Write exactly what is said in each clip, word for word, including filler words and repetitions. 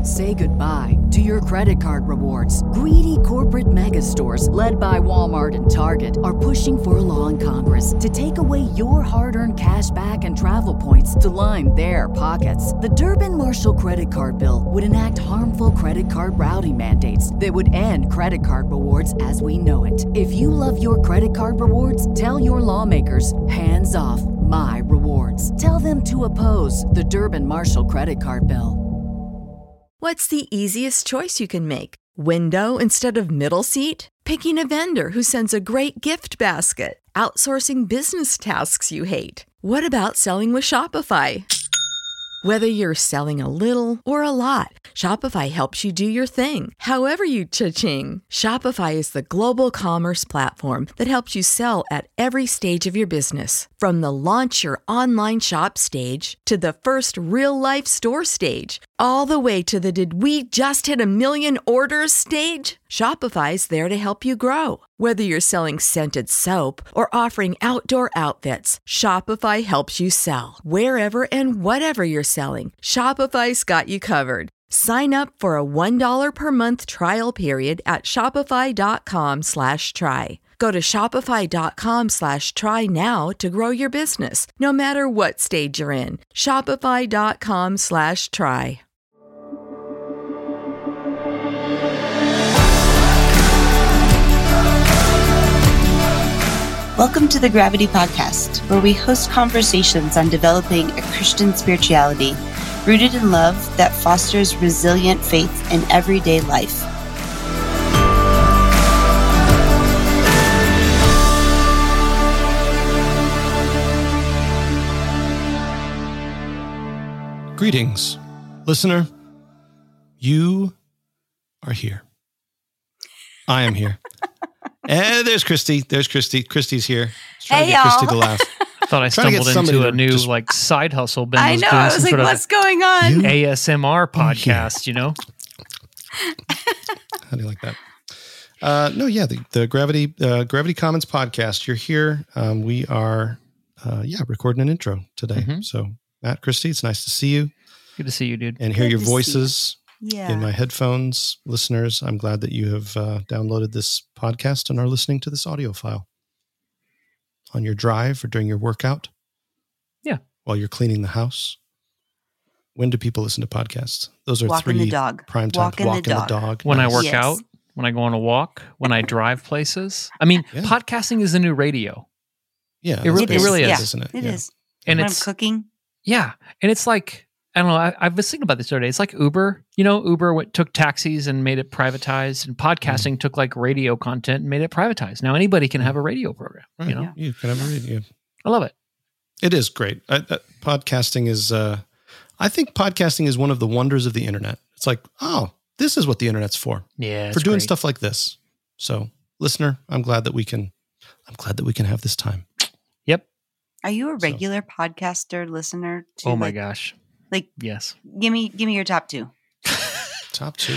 Say goodbye to your credit card rewards. Greedy corporate mega stores, led by Walmart and Target, are pushing for a law in Congress to take away your hard-earned cash back and travel points to line their pockets. The Durbin-Marshall credit card bill would enact harmful credit card routing mandates that would end credit card rewards as we know it. If you love your credit card rewards, tell your lawmakers, hands off my rewards. Tell them to oppose the Durbin-Marshall credit card bill. What's the easiest choice you can make? Window instead of middle seat? Picking a vendor who sends a great gift basket? Outsourcing business tasks you hate? What about selling with Shopify? Whether you're selling a little or a lot, Shopify helps you do your thing, however you cha-ching. Shopify is the global commerce platform that helps you sell at every stage of your business. From the launch your online shop stage to the first real-life store stage, all the way to the did we just hit a million orders stage? Shopify's there to help you grow. Whether you're selling scented soap or offering outdoor outfits, Shopify helps you sell. Wherever and whatever you're selling, Shopify's got you covered. Sign up for a one dollar per month trial period at shopify.com slash try. Go to shopify.com slash try now to grow your business, no matter what stage you're in. Shopify.com slash try. Welcome to the Gravity Podcast, where we host conversations on developing a Christian spirituality rooted in love that fosters resilient faith in everyday life. Greetings, listener. You are here. I am here. And there's Christy. There's Christy. Christy's here. Trying Hey, to get Christy y'all. to laugh. I thought I Trying to get stumbled somebody into a to new just- like side hustle. Ben I was know. doing I was some like, sort what's going on? You- of A S M R podcast, you know? How do you like that? Uh, no, yeah, the, the Gravity uh, Gravity Commons podcast. You're here. Um, we are, uh, yeah, recording an intro today. Mhm. So, Matt, Christy, it's nice to see you Good to see you, dude. and hear Good your to see voices Yeah. in my headphones. Listeners, I'm glad that you have uh, downloaded this podcast and are listening to this audio file on your drive or during your workout. Yeah. While you're cleaning the house. When do people listen to podcasts? Those are Walking three the dog. prime time. Walking the dog. dog. When I Nice. work Yes. out, when I go on a walk, when I drive places. I mean, Yeah. podcasting is the new radio. Yeah, It that's re- it basically really it, is. isn't it? It yeah. is. And when it's, I'm cooking. yeah. And it's like, I don't know, I, I was thinking about this the other day. It's like Uber. You know, Uber went, took taxis and made it privatized, and podcasting Mm-hmm. took like radio content and made it privatized. Now anybody can have a radio program, Right. you know? Yeah. You can have a radio. I love it. It is great. I, uh, podcasting is, uh, I think podcasting is one of the wonders of the internet. It's like, oh, this is what the internet's for, Yeah. for it's doing great. stuff like this. So, listener, I'm glad that we can, I'm glad that we can have this time. Yep. Are you a So- regular podcaster listener? To Oh my like, gosh. Like, Yes. give me, give me your top two. Top two.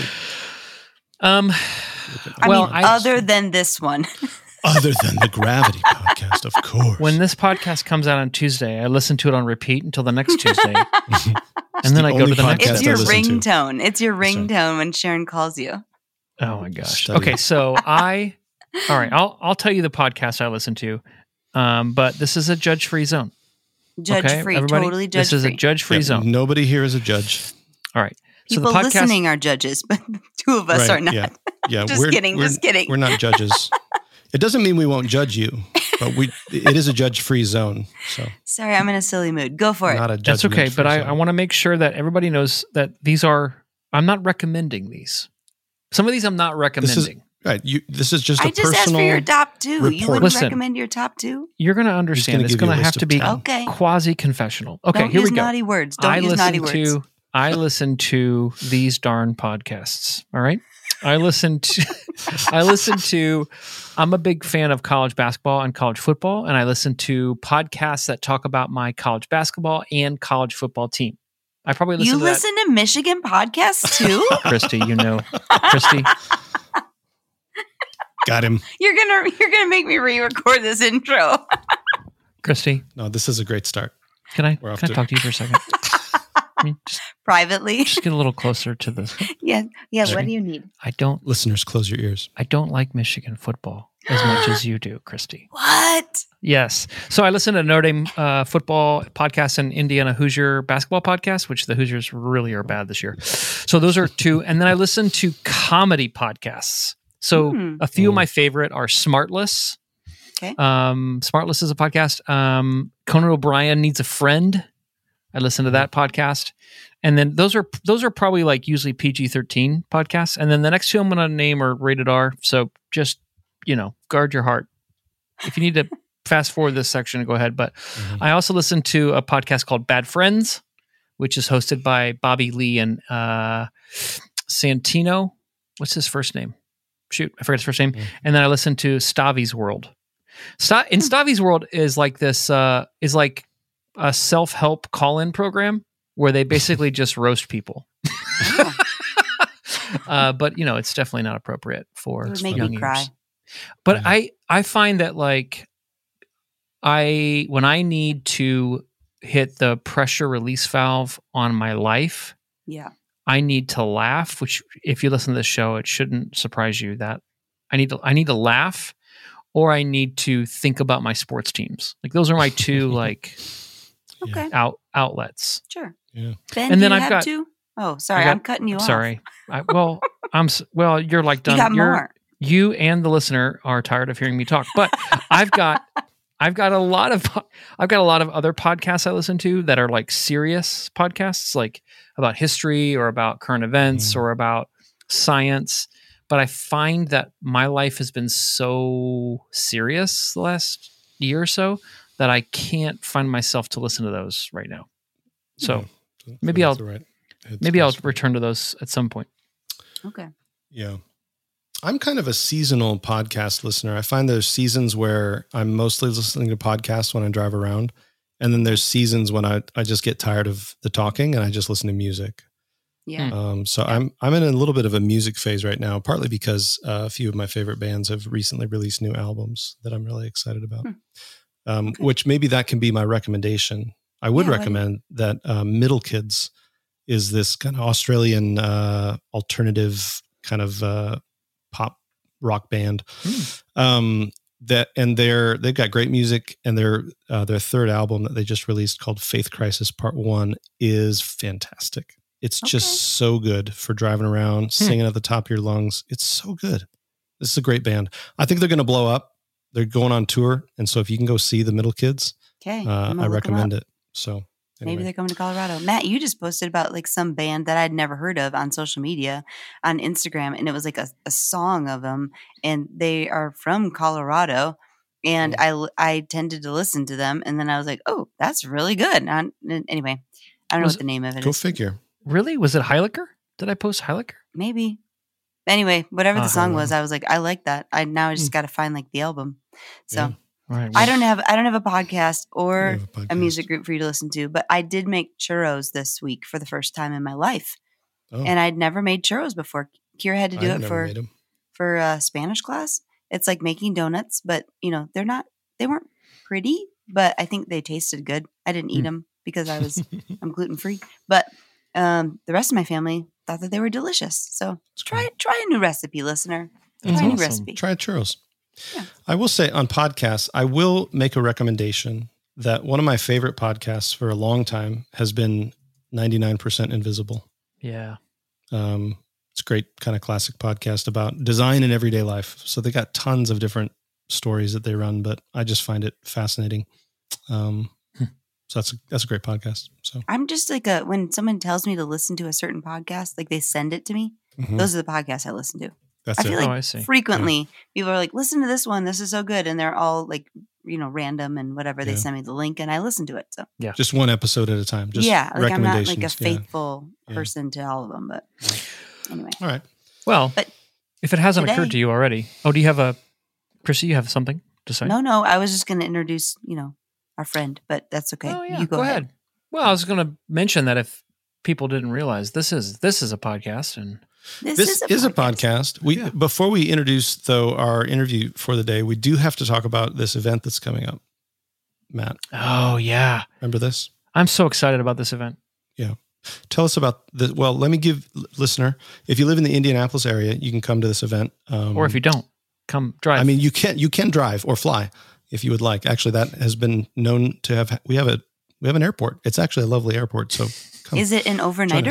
Um, I well, mean, I, other than this one. Other than the Gravity podcast, of course. when this podcast comes out on Tuesday, I listen to it on repeat until the next Tuesday, and then the I go only to the next. podcast It's I your listen to. ringtone. It's your So- ringtone when Sharon calls you. Oh my gosh. Study. Okay, so I, all right, I'll I'll tell you the podcast I listen to, um, but this is a judge-free zone. Judge okay, free. everybody? Totally judge This is a free. judge-free Yeah, zone. nobody here is a judge. All right. People so the podcast, listening are judges, but the two of us Right, are not. Yeah. Yeah. Just we're, kidding, We're, just kidding. We're not judges. It doesn't mean we won't judge you, but we, it is a judge-free zone. So Sorry, I'm in a silly mood. Go for it. not a that's okay, judgment-free but I, zone. I want to make sure that everybody knows that these are. I'm not recommending these. Some of these I'm not This is recommending. right. You. This is just a I just asked personal. for your top two. You report. wouldn't Listen. recommend your top two? You're going to understand. gonna It's give you going a to list have of to be ten. Okay. quasi-confessional. Okay, Don't here use we go. naughty words. Don't I use listen naughty words. to I listen to these darn podcasts. All right. I listen to I listen to I'm a big fan of college basketball and college football, and I listen to podcasts that talk about my college basketball and college football team. I probably listen You to listen to Michigan podcasts too? that. Christy, you know. Christy. Got him. You're gonna you're gonna make me re-record this intro. Christy, No, this is a great start. can I We're off can I to- talk to you for a second? I mean, just, Privately. just get a little closer to the. yeah. Yeah. Sorry. What do you need? I don't. Listeners, close your ears. I don't like Michigan football as much as you do, Christy. What? Yes. So I listen to Notre Dame uh, football podcast and Indiana Hoosier basketball podcast, which the Hoosiers really are bad this year. So those are two. And then I listen to comedy podcasts. So Hmm. a few of Mm. my favorite are Smartless. Okay. Um, Smartless is a podcast. Um, Conan O'Brien Needs a Friend. I listen to that podcast. And then those are those are probably like usually P G thirteen podcasts. And then the next two I'm going to name are rated R. So just, you know, guard your heart. If you need to fast forward this section, go ahead. But Mhm. I also listen to a podcast called Bad Friends, which is hosted by Bobby Lee and uh, Santino. What's his first name? Shoot, I forget his first name. Mhm. And then I listen to Stavi's World. Sta- in Stavi's World is like this, uh, is like a self-help call-in program where they basically just roast people. Oh, uh, but you know, it's definitely not appropriate for it would make young me cry. ears. But Yeah. I, I find that like I, when I need to hit the pressure release valve on my life, Yeah. I need to laugh, which if you listen to this show, it shouldn't surprise you that I need to, I need to laugh or I need to think about my sports teams. Like those are my two like Okay. out outlets. Sure. Yeah. Ben, And do then you I've have got- two? Oh, sorry. I got- I'm cutting you I'm off. sorry. I, well, I'm s- well, you're like done. You got You're- more. You and the listener are tired of hearing me talk, but I've got I've got a lot of I've got a lot of other podcasts I listen to that are like serious podcasts, like about history or about current events Mm. or about science. But I find that my life has been so serious the last year or so that I can't find myself to listen to those right now. So Yeah. maybe That's I'll- the right headspace maybe I'll for you. return to those at some point. Okay. Yeah. I'm kind of a seasonal podcast listener. I find there's seasons where I'm mostly listening to podcasts when I drive around. And then there's seasons when I, I just get tired of the talking and I just listen to music. Yeah. Um, so I'm I'm in a little bit of a music phase right now, partly because uh, a few of my favorite bands have recently released new albums that I'm really excited about. Hmm. Um, Okay. Which maybe that can be my recommendation. I would Yeah, what do you- recommend that um, Middle Kids is this kind of Australian uh, alternative kind of uh, pop rock band. Hmm. Um, that and they're they've got great music, and their uh, their third album that they just released called Faith Crisis Part One is fantastic. It's Okay. just so good for driving around, singing at the top of your lungs. It's so good. This is a great band. I think they're going to blow up. They're going on tour, and so if you can go see the Middle Kids, Okay. uh, I recommend it. So Maybe anyway. they're coming to Colorado. Matt, you just posted about like some band that I'd never heard of on social media on Instagram. And it was like a, a song of them. And they are from Colorado. And I, l- I tended to listen to them. And then I was like, oh, that's really good. And, and anyway, I don't know Was what the name of it Go is. figure. Really? Was it Heiliger? Did I post Heiliger? Maybe. Anyway, whatever the Uh, song was, I was like, I like that. I now I just got to find like the album. So Yeah. All right. I don't have I don't have a podcast We or have a a podcast. music group for you to listen to, but I did make churros this week for the first time in my life. Oh, And I'd never made churros before. Kira had to I do had it never for made 'em. for uh, Spanish class. It's like making donuts, but you know they're not. They weren't pretty, but I think they tasted good. I didn't eat Mm. them because I was I'm gluten free. But um, the rest of my family thought that they were delicious. So It's try great. try a new recipe, listener. That's try a new awesome. recipe. Try churros. Yeah. I will say on podcasts, I will make a recommendation that one of my favorite podcasts for a long time has been ninety-nine percent Invisible. Yeah. Um, it's a great kind of classic podcast about design in everyday life. So they got tons of different stories that they run, but I just find it fascinating. Um, Hmm. so that's a, that's a great podcast. So I'm just like a when someone tells me to listen to a certain podcast, like they send it to me. mhm, Those are the podcasts I listen to. that's I it. feel like Oh, I see. frequently people are like, listen to this one. This is so good. And they're all like, you know, random and whatever. They Yeah. send me the link and I listen to it. So Just one episode at a time. Just yeah, like I'm not like a recommendations. Yeah. faithful Yeah. person to all of them. But anyway, All right. Well, But if it hasn't occurred today- to you already, oh, do you have a, Chrissy, you have something to say? no, no, I was just going to introduce, you know, our friend, but that's okay. Oh, yeah. You go, ahead. Well, I was going to mention that if people didn't realize this is this is a podcast, and This, This is a podcast. We Yeah. before we introduce though our interview for the day, we do have to talk about this event that's coming up. Matt, oh yeah, remember this? I'm so excited about this event. Tell us about the, well, let me give listener, if you live in the Indianapolis area, you can come to this event. Um, or if you don't, come drive. I mean, you can, you can drive or fly if you would like. Actually, that has been known to have, we have a, we have an airport. It's actually a lovely airport. So come. Is it an overnighter?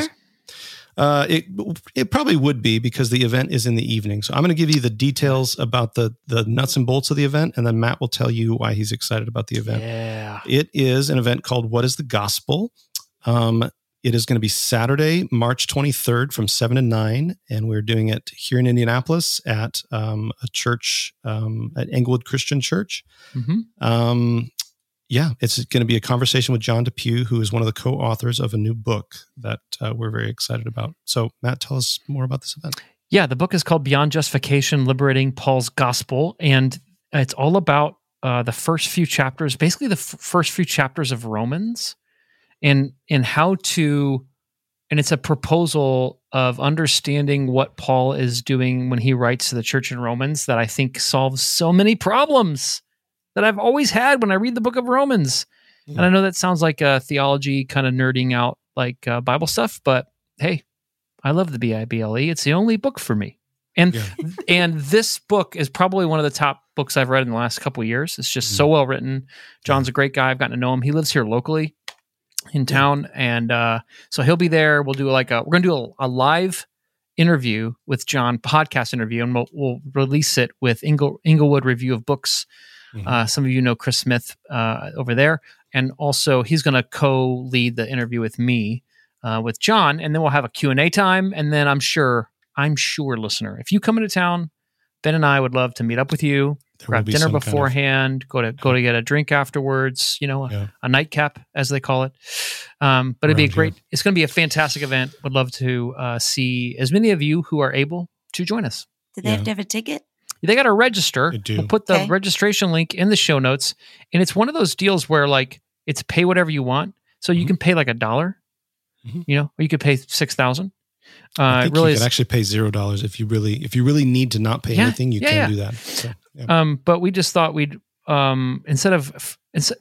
Uh, it it probably would be because the event is in the evening. So I'm going to give you the details about the the nuts and bolts of the event, and then Matt will tell you why he's excited about the event. Yeah. It is an event called What is the Gospel? Um, it is going to be Saturday, March twenty-third from seven to nine, and we're doing it here in Indianapolis at um, a church, um, at Englewood Christian Church. Mm-hmm. Um, Yeah, it's going to be a conversation with John DePew, who is one of the co-authors of a new book that uh, we're very excited about. So, Matt, tell us more about this event. Yeah, the book is called Beyond Justification, Liberating Paul's Gospel, and it's all about uh, the first few chapters, basically the f- first few chapters of Romans, and and how to, and it's a proposal of understanding what Paul is doing when he writes to the church in Romans that I think solves so many problems that I've always had when I read the book of Romans. Mm. And I know that sounds like a theology kind of nerding out like uh, Bible stuff, but hey, I love the B I B L E. It's the only book for me. And yeah. and this book is probably one of the top books I've read in the last couple of years. It's just mm. so well written. John's a great guy. I've gotten to know him. He lives here locally in town. Yeah. And uh, so he'll be there. We'll do like a, we're going to do a, a live interview with John, podcast interview, and we'll, we'll release it with Ingle, Englewood Review of Books. Mm-hmm. Uh, some of you know Chris Smith uh, over there. And also he's going to co-lead the interview with me, uh, with John. And then we'll have a Q and A time. And then I'm sure, I'm sure, listener, if you come into town, Ben and I would love to meet up with you, there grab be dinner beforehand, kind of, go to go to get a drink afterwards, you know, yeah. a, a nightcap, as they call it. Um, but Around it'd be a great, here. It's going to be a fantastic event. Would love to uh, see as many of you who are able to join us. Do they yeah. have to have a ticket? They got to register. They do. We'll put the okay. registration link in the show notes. And it's one of those deals where like it's pay whatever you want. So you mm-hmm. can pay like a dollar, mm-hmm. you know, or you could pay six thousand. Uh, I think really you is, could actually pay zero dollars if you really if you really need to not pay yeah, anything. You yeah, can yeah. do that. So, yeah. Um, but we just thought we'd um, instead of instead,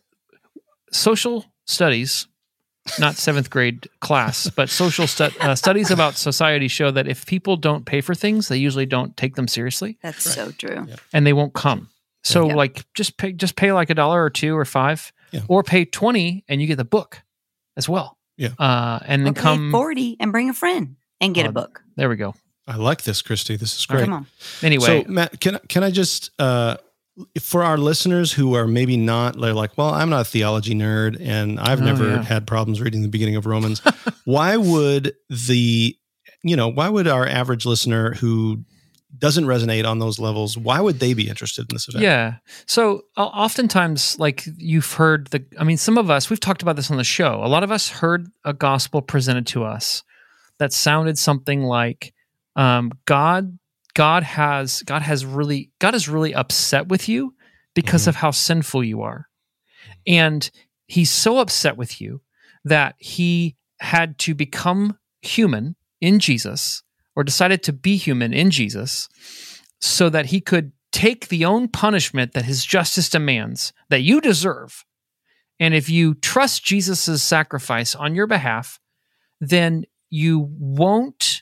social studies, not seventh grade class, but social stu- uh, studies about society show that if people don't pay for things, they usually don't take them seriously. That's right. so true, yeah. and they won't come. So yeah. like just pay just pay like a dollar or two or five, yeah. or pay twenty and you get the book as well. Yeah, uh, and then or pay come forty and bring a friend and get uh, a book. There we go. I like this, Christy. This is great. Come on. Anyway, so Matt, can can I just uh, for our listeners who are maybe not, they're like, well, I'm not a theology nerd and I've Oh, never yeah. had problems reading the beginning of Romans. Why would the, you know, why would our average listener who doesn't resonate on those levels, why would they be interested in this event? Yeah. So uh, oftentimes, like you've heard the, I mean, some of us, we've talked about this on the show. A lot of us heard a gospel presented to us that sounded something like, um, God, God has, God has really, God is really upset with you because mm-hmm. of how sinful you are. And he's so upset with you that he had to become human in Jesus, or decided to be human in Jesus, so that he could take the own punishment that his justice demands, that you deserve. And if you trust Jesus' sacrifice on your behalf, then you won't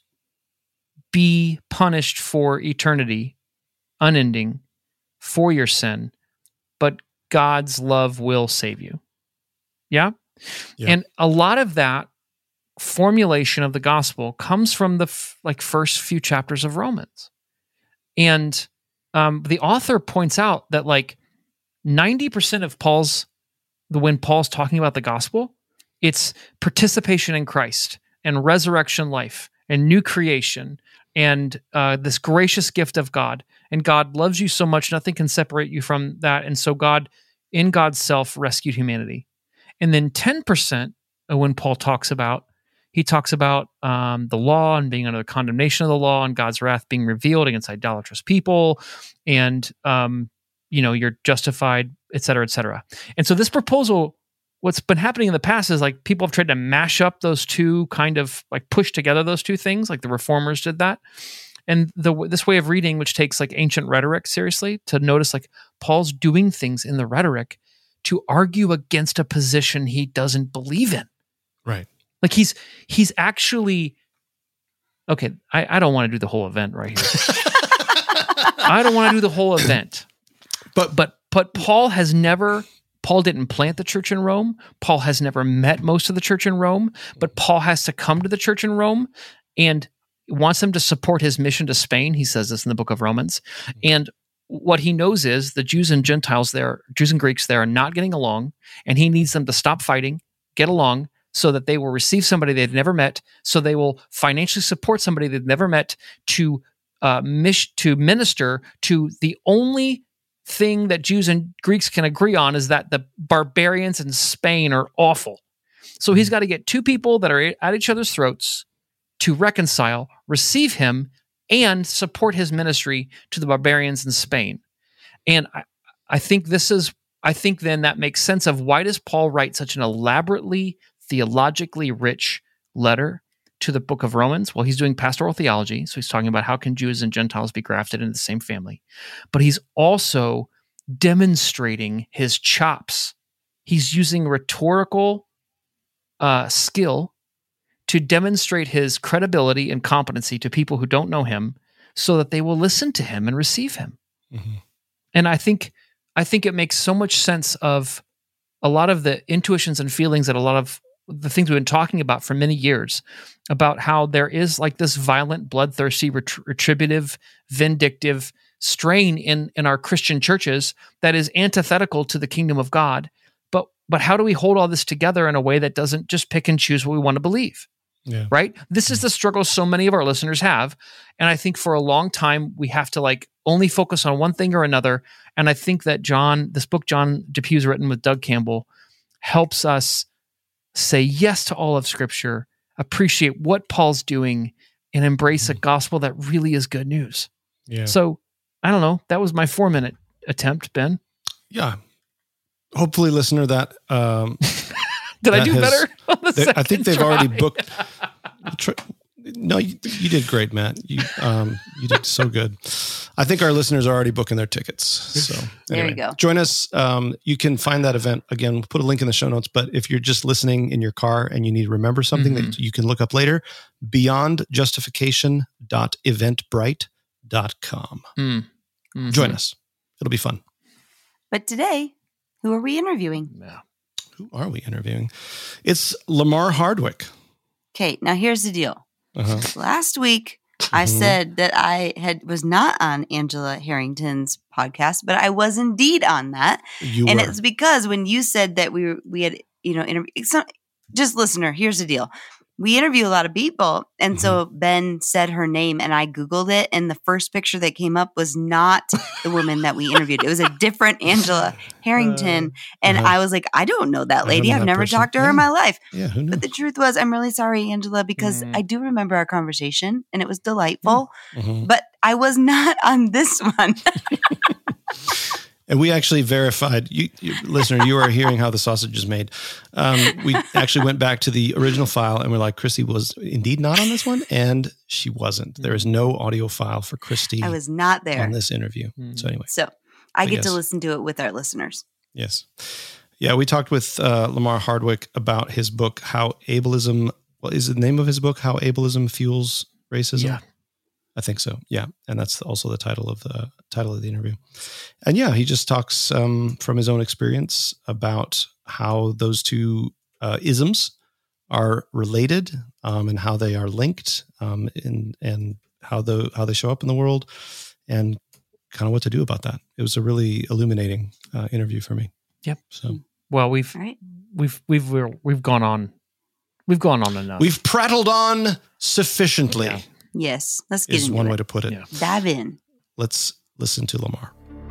be punished for eternity, unending, for your sin, but God's love will save you. Yeah? Yeah. And a lot of that formulation of the gospel comes from the f- like first few chapters of Romans. And um, the author points out that like ninety percent of Paul's, the when Paul's talking about the gospel, it's participation in Christ and resurrection life and new creation and uh, this gracious gift of God. And God loves you so much, nothing can separate you from that. And so God, in God's self, rescued humanity. And then ten percent of when Paul talks about, he talks about um, the law and being under the condemnation of the law and God's wrath being revealed against idolatrous people, and um, you know, you're justified, et cetera, et cetera. And so this proposal, what's been happening in the past is like people have tried to mash up those two, kind of like push together those two things, like the reformers did that. And the this way of reading, which takes like ancient rhetoric seriously, to notice like Paul's doing things in the rhetoric to argue against a position he doesn't believe in. Right. Like he's he's actually okay. I, I don't want to do the whole event right here. I don't want to do the whole event. But but but Paul has never. Paul didn't plant the church in Rome. Paul has never met most of the church in Rome. But Paul has to come to the church in Rome and wants them to support his mission to Spain. He says this in the book of Romans. And what he knows is the Jews and Gentiles there, Jews and Greeks there, are not getting along, and he needs them to stop fighting, get along, so that they will receive somebody they've never met, so they will financially support somebody they've never met to uh, mish, to minister to the only thing that Jews and Greeks can agree on is that the barbarians in Spain are awful. So he's got to get two people that are at each other's throats to reconcile, receive him, and support his ministry to the barbarians in Spain. And I, I think this is, I think then that makes sense of why does Paul write such an elaborately, theologically rich letter to the book of Romans? Well, he's doing pastoral theology, so he's talking about how can Jews and Gentiles be grafted into the same family. But he's also demonstrating his chops. He's using rhetorical uh, skill to demonstrate his credibility and competency to people who don't know him so that they will listen to him and receive him. Mm-hmm. And I think I think it makes so much sense of a lot of the intuitions and feelings that a lot of the things we've been talking about for many years about how there is like this violent, bloodthirsty, ret- retributive, vindictive strain in, in our Christian churches that is antithetical to the kingdom of God. But but how do we hold all this together in a way that doesn't just pick and choose what we want to believe? Yeah. Right? This is the struggle so many of our listeners have. And I think for a long time, we have to like only focus on one thing or another. And I think that John, this book John Depew's written with Doug Campbell, helps us say yes to all of Scripture, appreciate what Paul's doing, and embrace a gospel that really is good news. Yeah. So, I don't know. That was my four-minute attempt, Ben. Yeah. Hopefully, listener, that... Um, did that I do has, better on the they, second I think they've try? already booked... Tr- no, you, you did great, Matt. You um, you did so good. I think our listeners are already booking their tickets. So there anyway, you go. Join us. Um, you can find that event. Again, we'll put a link in the show notes. But if you're just listening in your car and you need to remember something mm-hmm. that you can look up later, beyond justification dot eventbrite dot com. Mm-hmm. Join us. It'll be fun. But today, who are we interviewing? Yeah. Who are we interviewing? It's Lamar Hardwick. Okay, now here's the deal. Uh-huh. Last week, I mm-hmm. said that I had was not on Angela Harrington's podcast, but I was indeed on that. You and were. It's because when you said that we were, we had, you know, interview, just listener, here's the deal. We interview a lot of people. And mm-hmm. so Ben said her name and I Googled it. And the first picture that came up was not the woman that we interviewed. It was a different Angela Harrington. Uh, and uh-huh. I was like, I don't know that lady. I've never person. talked to her yeah. in my life. Yeah, who knew? But the truth was, I'm really sorry, Angela, because mm. I do remember our conversation and it was delightful. Mm-hmm. But I was not on this one. And we actually verified, you, you listener, you are hearing how the sausage is made. Um, we actually went back to the original file and we're like, Christy was indeed not on this one. And she wasn't. There is no audio file for Christy. I was not there on this interview. Mm-hmm. So anyway. So I get yes. to listen to it with our listeners. Yes. Yeah, we talked with uh, Lamar Hardwick about his book, How Ableism, what is the name of his book? How Ableism Fuels Racism? Yeah. I think so. Yeah. And that's also the title of the title of the interview. And yeah, he just talks um, from his own experience about how those two uh, isms are related um, and how they are linked um, in, and how the, how they show up in the world and kind of what to do about that. It was a really illuminating uh, interview for me. Yep. So, well, we've, right. we've, we've, we've, we've gone on, we've gone on enough. We've prattled on sufficiently. Yeah. Yes, let's get is into one it. way to put it. Yeah. Dive in. Let's listen to Lamar.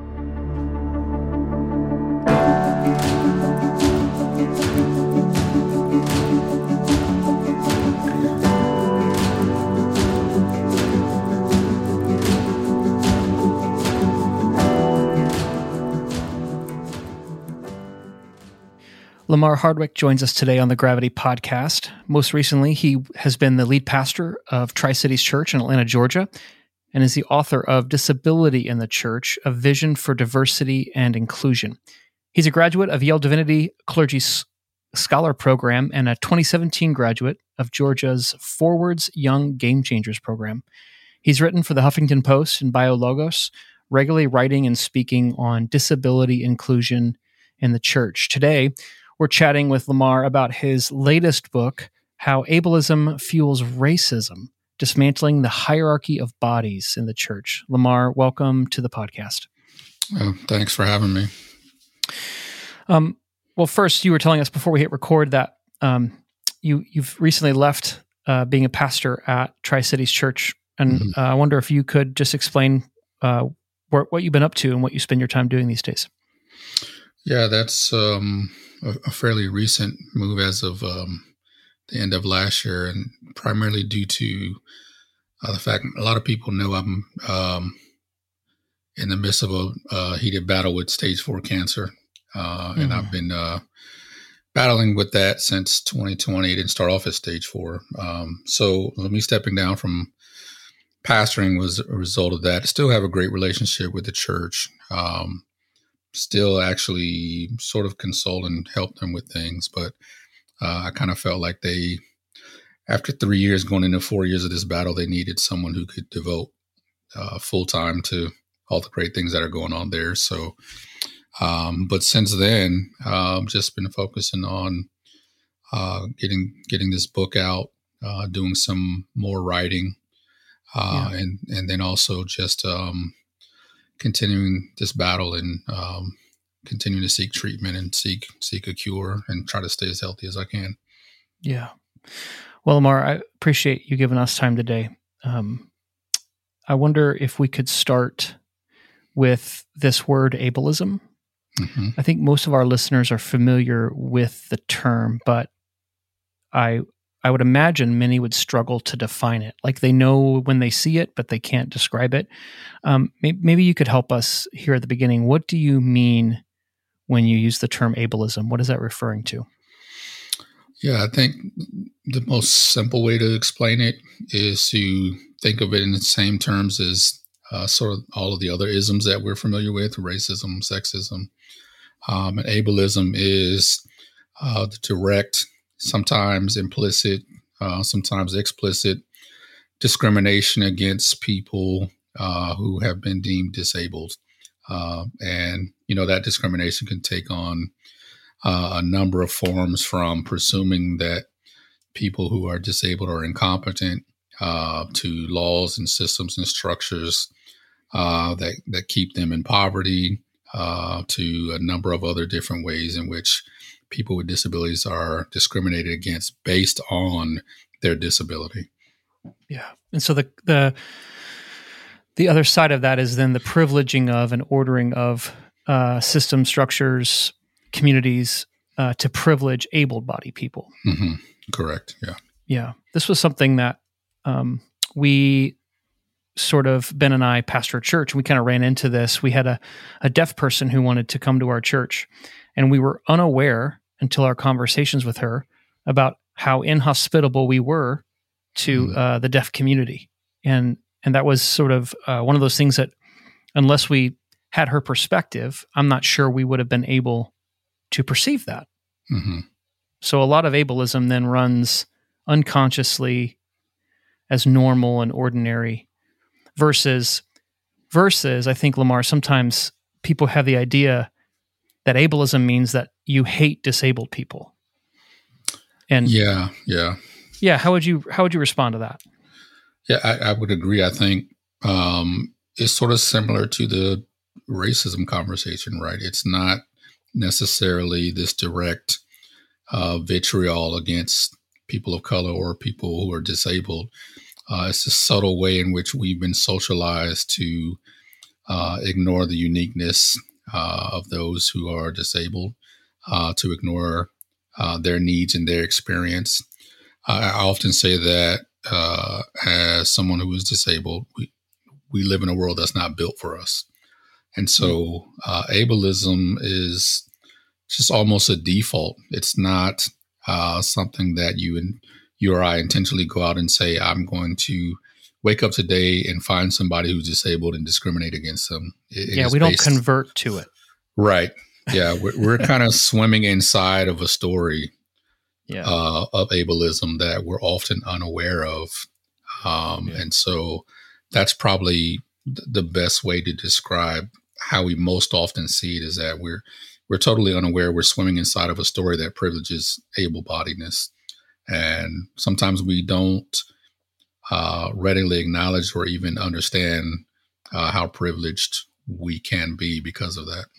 Lamar Hardwick joins us today on the Gravity Podcast. Most recently, he has been the lead pastor of Tri-Cities Church in Atlanta, Georgia, and is the author of Disability in the Church, A Vision for Diversity and Inclusion. He's a graduate of Yale Divinity Clergy S- Scholar Program and a twenty seventeen graduate of Georgia's Forwards Young Game Changers program. He's written for the Huffington Post and BioLogos, regularly writing and speaking on disability inclusion in the church. Today, we're chatting with Lamar about his latest book, How Ableism Fuels Racism, Dismantling the Hierarchy of Bodies in the Church. Lamar, welcome to the podcast. Oh, thanks for having me. Um, well, first, you were telling us before we hit record that um, you, you've recently left uh, being a pastor at Tri-Cities Church, and mm-hmm. uh, I wonder if you could just explain uh, wh- what you've been up to and what you spend your time doing these days. Yeah, that's um, a, a fairly recent move as of um, the end of last year, and primarily due to uh, the fact a lot of people know I'm um, in the midst of a, a heated battle with stage four cancer. Uh, mm-hmm. And I've been uh, battling with that since twenty twenty. It didn't start off at stage four. Um, so me stepping down from pastoring was a result of that. I still have a great relationship with the church. Um, still actually sort of consult and help them with things. But uh, I kind of felt like they, after three years going into four years of this battle, they needed someone who could devote uh, full time to all the great things that are going on there. So Um, but since then, uh, I've just been focusing on uh, getting getting this book out, uh, doing some more writing, uh, yeah. and and then also just um, continuing this battle and um, continuing to seek treatment and seek seek a cure and try to stay as healthy as I can. Yeah. Well, Lamar, I appreciate you giving us time today. Um, I wonder if we could start with this word ableism. Mm-hmm. I think most of our listeners are familiar with the term, but I I would imagine many would struggle to define it. Like they know when they see it, but they can't describe it. Um, maybe, maybe you could help us here at the beginning. What do you mean when you use the term ableism? What is that referring to? Yeah, I think the most simple way to explain it is to think of it in the same terms as uh, sort of all of the other isms that we're familiar with: racism, sexism. Um, and ableism is uh, the direct, sometimes implicit, uh, sometimes explicit discrimination against people uh, who have been deemed disabled. Uh, and, you know, that discrimination can take on uh, a number of forms, from presuming that people who are disabled are incompetent uh, to laws and systems and structures uh, that, that keep them in poverty, Uh, to a number of other different ways in which people with disabilities are discriminated against based on their disability. Yeah. And so the the the other side of that is then the privileging of and ordering of uh, system structures, communities uh, to privilege able-bodied people. Mm-hmm. Correct. Yeah. Yeah. This was something that um, we sort of, Ben and I pastor a church, and we kind of ran into this. We had a, a deaf person who wanted to come to our church, and we were unaware until our conversations with her about how inhospitable we were to mm. uh, the deaf community. And and that was sort of uh, one of those things that, unless we had her perspective, I'm not sure we would have been able to perceive that. Mm-hmm. So a lot of ableism then runs unconsciously as normal and ordinary. Versus, versus, I think, Lamar, sometimes people have the idea that ableism means that you hate disabled people. And yeah, yeah, yeah. How would you how would you respond to that? Yeah, I, I would agree. I think um, it's sort of similar to the racism conversation, right? It's not necessarily this direct uh, vitriol against people of color or people who are disabled. Uh, it's a subtle way in which we've been socialized to uh, ignore the uniqueness uh, of those who are disabled, uh, to ignore uh, their needs and their experience. Uh, I often say that uh, as someone who is disabled, we, we live in a world that's not built for us. And so uh, ableism is just almost a default. It's not uh, something that you and you or I intentionally go out and say, I'm going to wake up today and find somebody who's disabled and discriminate against them. It, yeah, it we don't based, convert to it. Right. Yeah, we're, we're kind of swimming inside of a story yeah. uh, of ableism that we're often unaware of. Um, yeah. And so that's probably th- the best way to describe how we most often see it, is that we're we're totally unaware. We're swimming inside of a story that privileges able-bodiedness. And sometimes we don't uh, readily acknowledge or even understand uh, how privileged we can be because of that.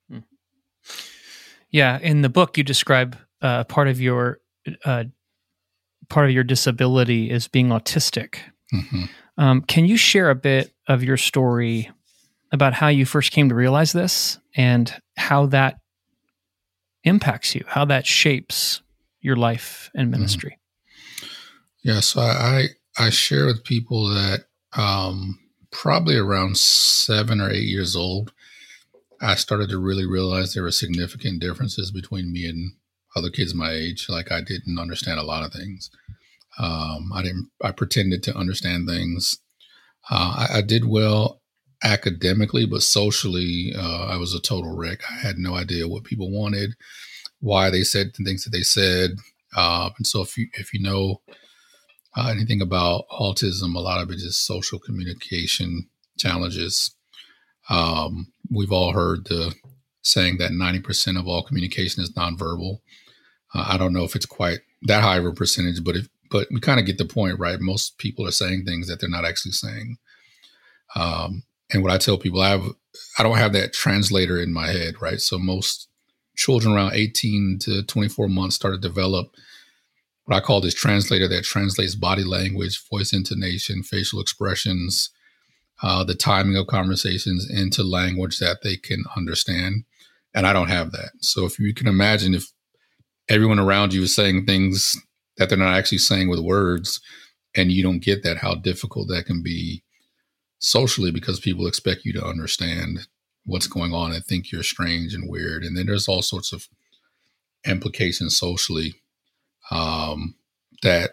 Yeah. In the book, you describe uh, part of your uh, part of your disability is being autistic. Mm-hmm. Um, can you share a bit of your story about how you first came to realize this and how that impacts you, how that shapes your life and ministry? Mm-hmm. Yeah, so I, I share with people that um, probably around seven or eight years old, I started to really realize there were significant differences between me and other kids my age. Like, I didn't understand a lot of things. Um, I didn't. I pretended to understand things. Uh, I, I did well academically, but socially, uh, I was a total wreck. I had no idea what people wanted, why they said the things that they said. Uh, and so, if you if you know uh, anything about autism, a lot of it is social communication challenges. Um, we've all heard the saying that ninety percent of all communication is nonverbal. Uh, I don't know if it's quite that high of a percentage, but if But we kind of get the point, right? Most people are saying things that they're not actually saying. Um, and what I tell people, I have, I don't have that translator in my head, right? So most children around eighteen to twenty-four months start to develop what I call this translator that translates body language, voice intonation, facial expressions, uh, the timing of conversations into language that they can understand. And I don't have that. So if you can imagine, if everyone around you is saying things that they're not actually saying with words, and you don't get that, how difficult that can be socially, because people expect you to understand what's going on and think you're strange and weird. And then there's all sorts of implications socially um, that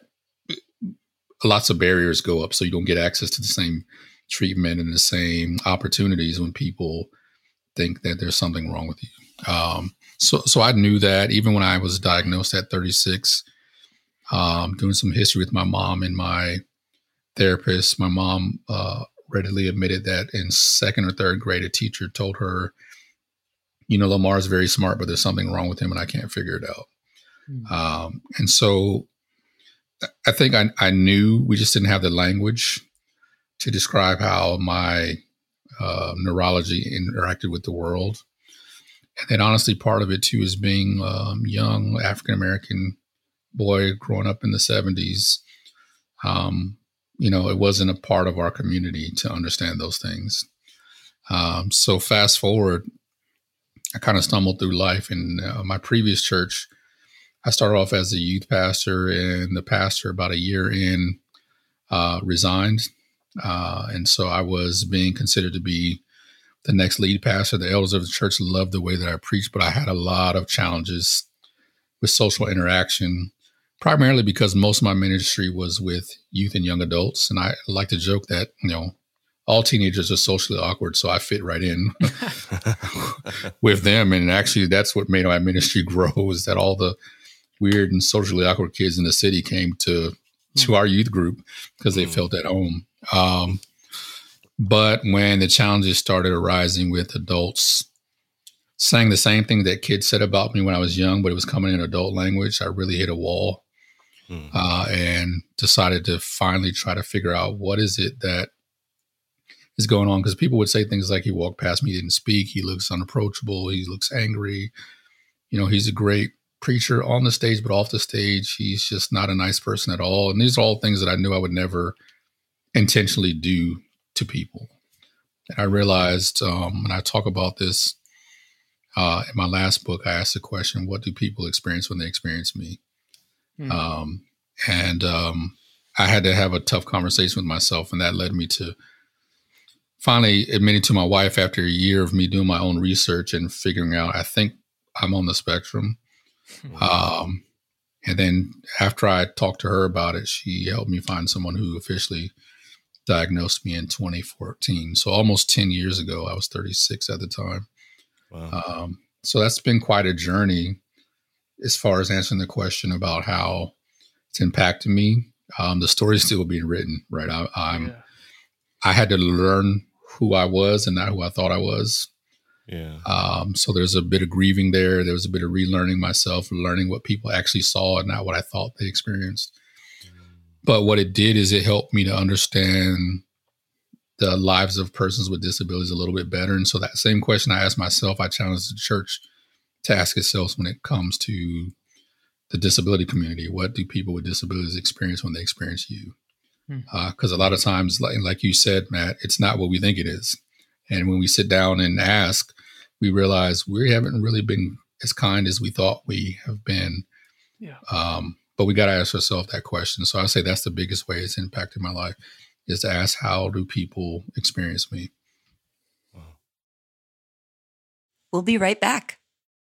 lots of barriers go up. So you don't get access to the same treatment and the same opportunities when people think that there's something wrong with you. Um, so, so I knew that even when I was diagnosed at thirty-six, Um, doing some history with my mom and my therapist. My mom uh, readily admitted that in second or third grade, a teacher told her, you know, Lamar is very smart, but there's something wrong with him and I can't figure it out. Mm. Um, and so I think I, I knew we just didn't have the language to describe how my uh, neurology interacted with the world. And then honestly, part of it too is being um, young African-American boy growing up in the seventies, um, you know, it wasn't a part of our community to understand those things. Um, so fast forward, I kind of stumbled through life. In uh, my previous church, I started off as a youth pastor, and the pastor about a year in uh, resigned. Uh, and so I was being considered to be the next lead pastor. The elders of the church loved the way that I preached, but I had a lot of challenges with social interaction, primarily because most of my ministry was with youth and young adults. And I like to joke that, you know, all teenagers are socially awkward, so I fit right in with them. And actually, that's what made my ministry grow, is that all the weird and socially awkward kids in the city came to, to our youth group because they felt at home. Um, but when the challenges started arising with adults saying the same thing that kids said about me when I was young, but it was coming in adult language, I really hit a wall. Mm-hmm. uh, and decided to finally try to figure out what is it that is going on. Because people would say things like, he walked past me, he didn't speak, he looks unapproachable, he looks angry. You know, he's a great preacher on the stage, but off the stage, he's just not a nice person at all. And these are all things that I knew I would never intentionally do to people. And I realized um, when I talk about this uh, in my last book, I asked the question, what do people experience when they experience me? Mm. Um, and um, I had to have a tough conversation with myself, and that led me to finally admitting to my wife, after a year of me doing my own research and figuring out, I think I'm on the spectrum. Mm. Um, and then after I talked to her about it, she helped me find someone who officially diagnosed me in twenty fourteen. So almost ten years ago. I was thirty-six at the time. Wow. Um, so that's been quite a journey. as far as answering the question about how it's impacted me, um, the story's still being written, right? I, I'm, yeah. I had to learn who I was and not who I thought I was. Yeah. Um, so there's a bit of grieving there. There was a bit of relearning myself, learning what people actually saw and not what I thought they experienced. But what it did is it helped me to understand the lives of persons with disabilities a little bit better. And so that same question I asked myself, I challenged the church to ask itself when it comes to the disability community. What do people with disabilities experience when they experience you? Because hmm. uh, a lot of times, like, like you said, Matt, it's not what we think it is. And when we sit down and ask, we realize we haven't really been as kind as we thought we have been. Yeah. Um, but we got to ask ourselves that question. So I say that's the biggest way it's impacted my life, is to ask, how do people experience me? We'll be right back.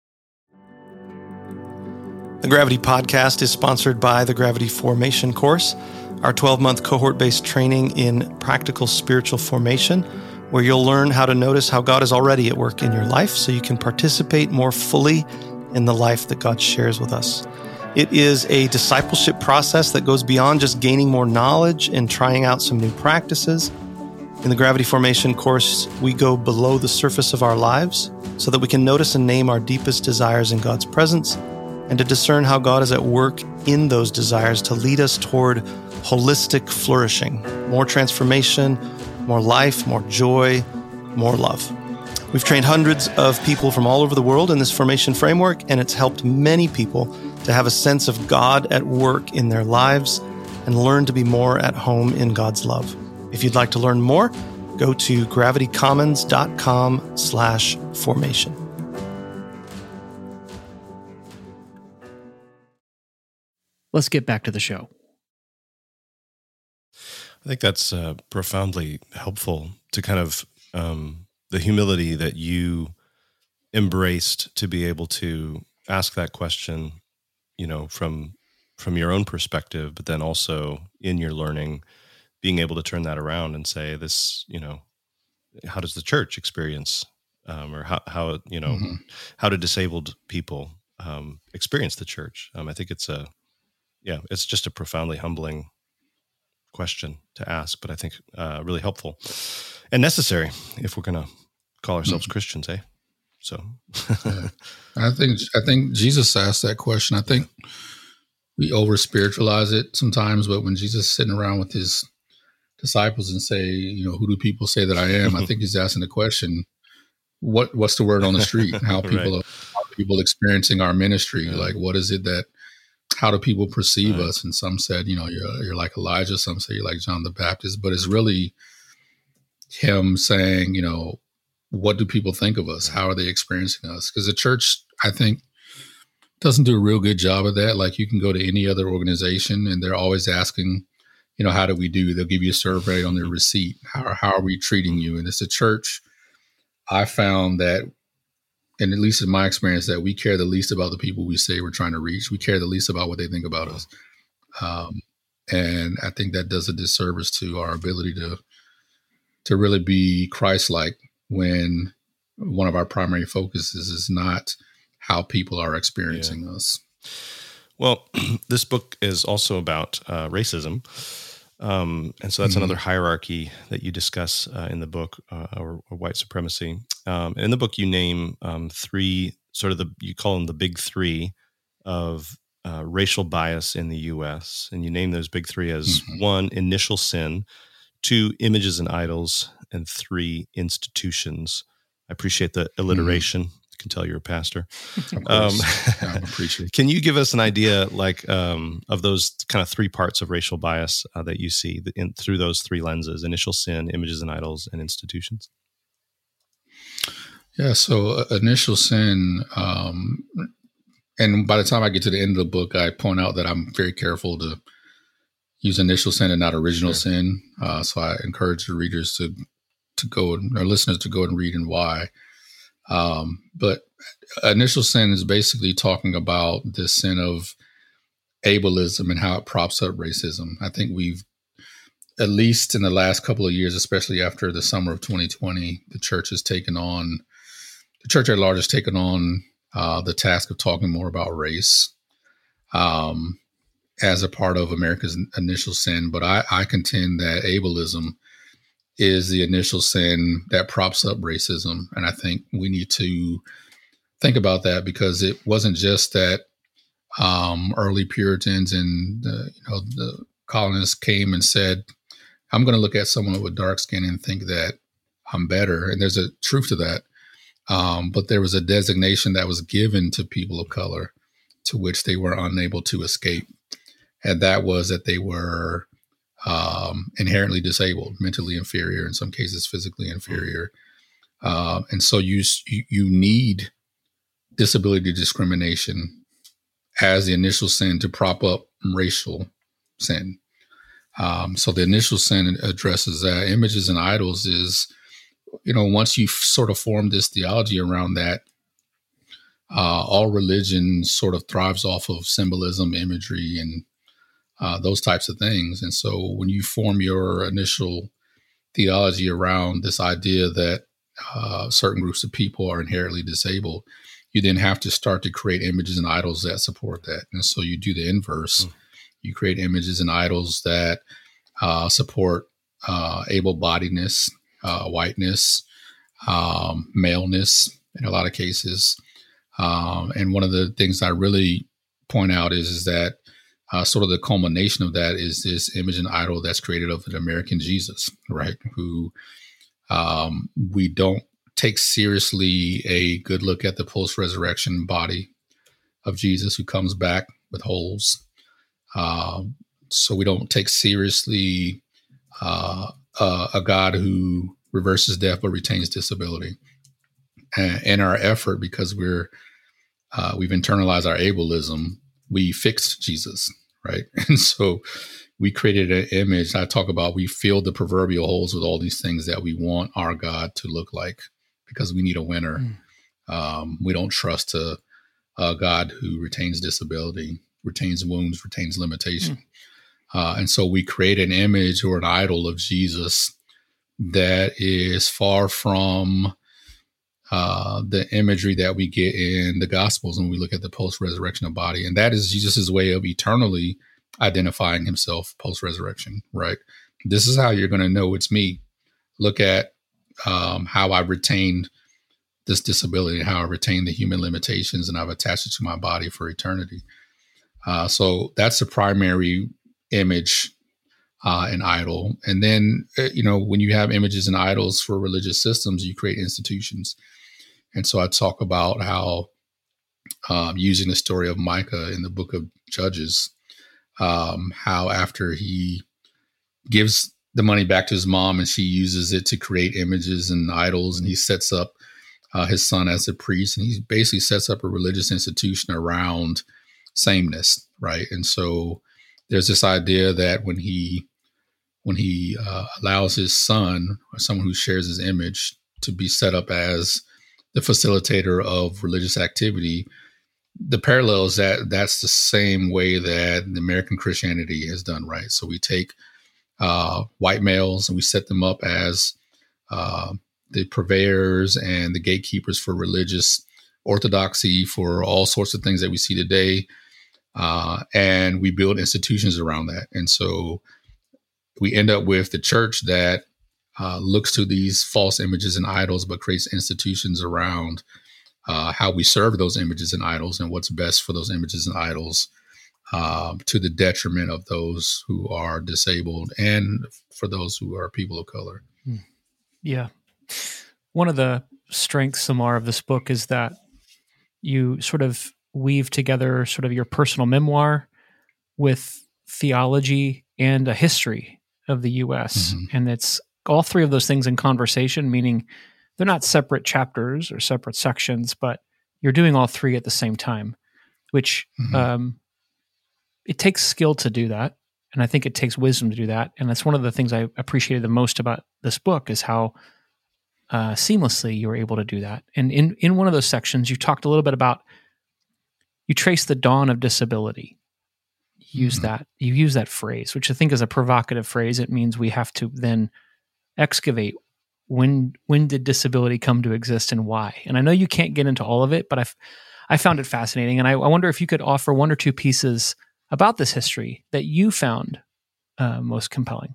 The Gravity Podcast is sponsored by the Gravity Formation course, our twelve-month cohort-based training in practical spiritual formation, where you'll learn how to notice how God is already at work in your life so you can participate more fully in the life that God shares with us. It is a discipleship process that goes beyond just gaining more knowledge and trying out some new practices. In the Gravity Formation course, we go below the surface of our lives so that we can notice and name our deepest desires in God's presence and to discern how God is at work in those desires to lead us toward holistic flourishing, more transformation, more life, more joy, more love. We've trained hundreds of people from all over the world in this formation framework, and it's helped many people to have a sense of God at work in their lives and learn to be more at home in God's love. If you'd like to learn more, go to gravitycommons.com slash formation. Let's get back to the show. I think that's uh, profoundly helpful to kind of um, the humility that you embraced to be able to ask that question, you know, from from your own perspective, but then also in your learning, being able to turn that around and say, this, you know, how does the church experience, um, or how, how you know, mm-hmm. how do disabled people um, experience the church? Um, I think it's a, yeah, it's just a profoundly humbling question to ask, but I think uh, really helpful and necessary if we're going to call ourselves mm-hmm. Christians, eh? So, yeah. I think I think Jesus asked that question. I think we over spiritualize it sometimes, but when Jesus is sitting around with his disciples and say, you know, who do people say that I am? I think he's asking the question, what what's the word on the street? How people right. are, how are people experiencing our ministry? Yeah. Like, what is it that? How do people perceive right. us? And some said, you know, you're you're like Elijah. Some say you're like John the Baptist. But it's really him saying, you know, what do people think of us? How are they experiencing us? Because the church, I think, doesn't do a real good job of that. Like, you can go to any other organization and they're always asking, you know, how do we do? They'll give you a survey on their receipt. How, how are we treating you? And it's a church, I found that, and at least in my experience, that we care the least about the people we say we're trying to reach. We care the least about what they think about us. Um, and I think that does a disservice to our ability to to really be Christ-like when one of our primary focuses is not how people are experiencing yeah. us. Well, this book is also about uh, racism. Um, and so that's mm-hmm. another hierarchy that you discuss uh, in the book, uh, or, or white supremacy. Um, in the book, you name um, three, sort of the, you call them the big three of uh, racial bias in the U S. And you name those big three as mm-hmm. one, initial sin, two, images and idols, and three, institutions. I appreciate the alliteration. Mm-hmm. I can tell you're a pastor. Of course. Um, yeah, I appreciate it. Can you give us an idea, like, um, of those kind of three parts of racial bias uh, that you see in, through those three lenses: initial sin, images and idols, and institutions? Yeah. So uh, initial sin, um, and by the time I get to the end of the book, I point out that I'm very careful to use initial sin and not original sure. sin. Uh, so I encourage the readers to to go and, or listeners to go and read and why. Um, but initial sin is basically talking about the sin of ableism and how it props up racism. I think we've, at least in the last couple of years, especially after the summer of twenty twenty, the church has taken on, the church at large has taken on uh, the task of talking more about race um, as a part of America's initial sin. But I, I contend that ableism is the initial sin that props up racism. And I think we need to think about that, because it wasn't just that um, early Puritans and uh, you know the colonists came and said, I'm going to look at someone with dark skin and think that I'm better. And there's a truth to that. Um, but there was a designation that was given to people of color to which they were unable to escape. And that was that they were um, inherently disabled, mentally inferior, in some cases physically inferior. Uh, and so you, you need disability discrimination as the initial sin to prop up racial sin. Um, so the initial sin addresses that. Images and idols is, you know, once you've sort of formed this theology around that, uh, all religion sort of thrives off of symbolism, imagery, and uh, those types of things. And so when you form your initial theology around this idea that uh, certain groups of people are inherently disabled, you then have to start to create images and idols that support that. And so you do the inverse. Mm. You create images and idols that uh, support uh, able-bodiedness, uh, whiteness, um, maleness in a lot of cases. Um, and one of the things I really point out is, is that uh, sort of the culmination of that is this image and idol that's created of an American Jesus, right? Who um, we don't take seriously a good look at the post-resurrection body of Jesus, who comes back with holes. Uh, so we don't take seriously uh, uh, a God who reverses death but retains disability. And in our effort, because we're uh, we've internalized our ableism, we fixed Jesus, right? And so we created an image. I talk about we filled the proverbial holes with all these things that we want our God to look like, because we need a winner. Mm. Um, we don't trust a, a God who retains disability, retains wounds, retains limitation. Mm. Uh, and so we create an image or an idol of Jesus that is far from uh, the imagery that we get in the Gospels when we look at the post-resurrection of body. And that is Jesus' way of eternally identifying himself post-resurrection, right? This is how you're going to know it's me. Look at um, how I retained this disability, how I retained the human limitations, and I've attached it to my body for eternity. Uh, so that's the primary image uh, and idol. And then, uh, you know, when you have images and idols for religious systems, you create institutions. And so I talk about how um, using the story of Micah in the book of Judges, um, how after he gives the money back to his mom and she uses it to create images and idols, and he sets up uh, his son as a priest, and he basically sets up a religious institution around sameness, right? And so there's this idea that when he when he uh, allows his son, or someone who shares his image, to be set up as the facilitator of religious activity, the parallel is that that's the same way that the American Christianity has done, right? So we take uh, white males and we set them up as uh, the purveyors and the gatekeepers for religious orthodoxy, for all sorts of things that we see today. Uh, and we build institutions around that. And so we end up with the church that uh, looks to these false images and idols, but creates institutions around uh, how we serve those images and idols and what's best for those images and idols, uh, to the detriment of those who are disabled and for those who are people of color. Yeah. One of the strengths, Samar, of this book is that you sort of weave together sort of your personal memoir with theology and a history of the U S. Mm-hmm. And it's all three of those things in conversation, meaning they're not separate chapters or separate sections, but you're doing all three at the same time, which mm-hmm. um, it takes skill to do that. And I think it takes wisdom to do that. And that's one of the things I appreciated the most about this book, is how uh, seamlessly you were able to do that. And in, in one of those sections, you talked a little bit about, you trace the dawn of disability. You use mm-hmm. that, you use that phrase, which I think is a provocative phrase. It means we have to then excavate when when did disability come to exist and why. And I know you can't get into all of it, but I I found it fascinating. And I, I wonder if you could offer one or two pieces about this history that you found uh, most compelling.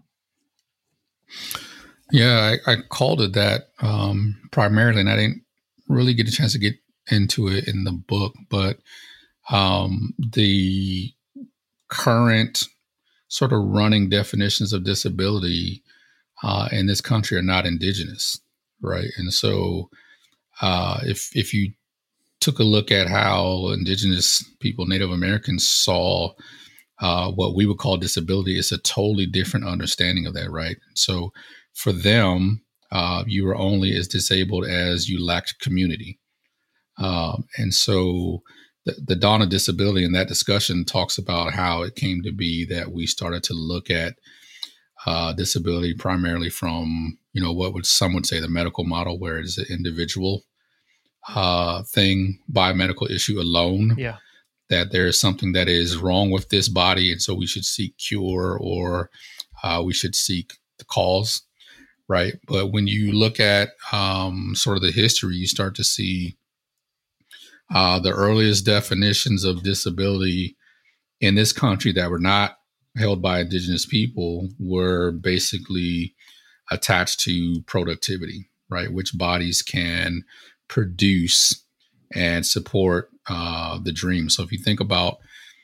Yeah, I, I called it that um, primarily, and I didn't really get a chance to get into it in the book, but um, the current sort of running definitions of disability uh, in this country are not indigenous, right? And so uh, if if you took a look at how indigenous people, Native Americans, saw uh, what we would call disability, it's a totally different understanding of that, right? So for them, uh, you were only as disabled as you lacked community. Um, and so the, the dawn of disability in that discussion talks about how it came to be that we started to look at uh, disability primarily from, you know, what would some would say the medical model, where it's an individual uh, thing, biomedical issue alone. Yeah. That there is something that is wrong with this body, and so we should seek cure, or uh, we should seek the cause, right? But when you look at um, sort of the history, you start to see uh, the earliest definitions of disability in this country that were not held by indigenous people were basically attached to productivity, right? Which bodies can produce and support uh, the dream. So if you think about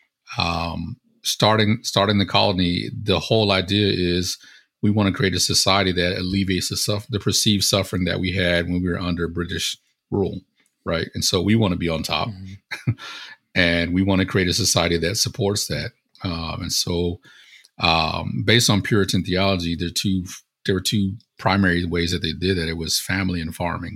um, starting starting the colony, the whole idea is we want to create a society that alleviates the, suff- the perceived suffering that we had when we were under British rule, right? And so we want to be on top, mm-hmm. and we want to create a society that supports that. Um, and so um, based on Puritan theology, there, two, there were two primary ways that they did that. It was family and farming.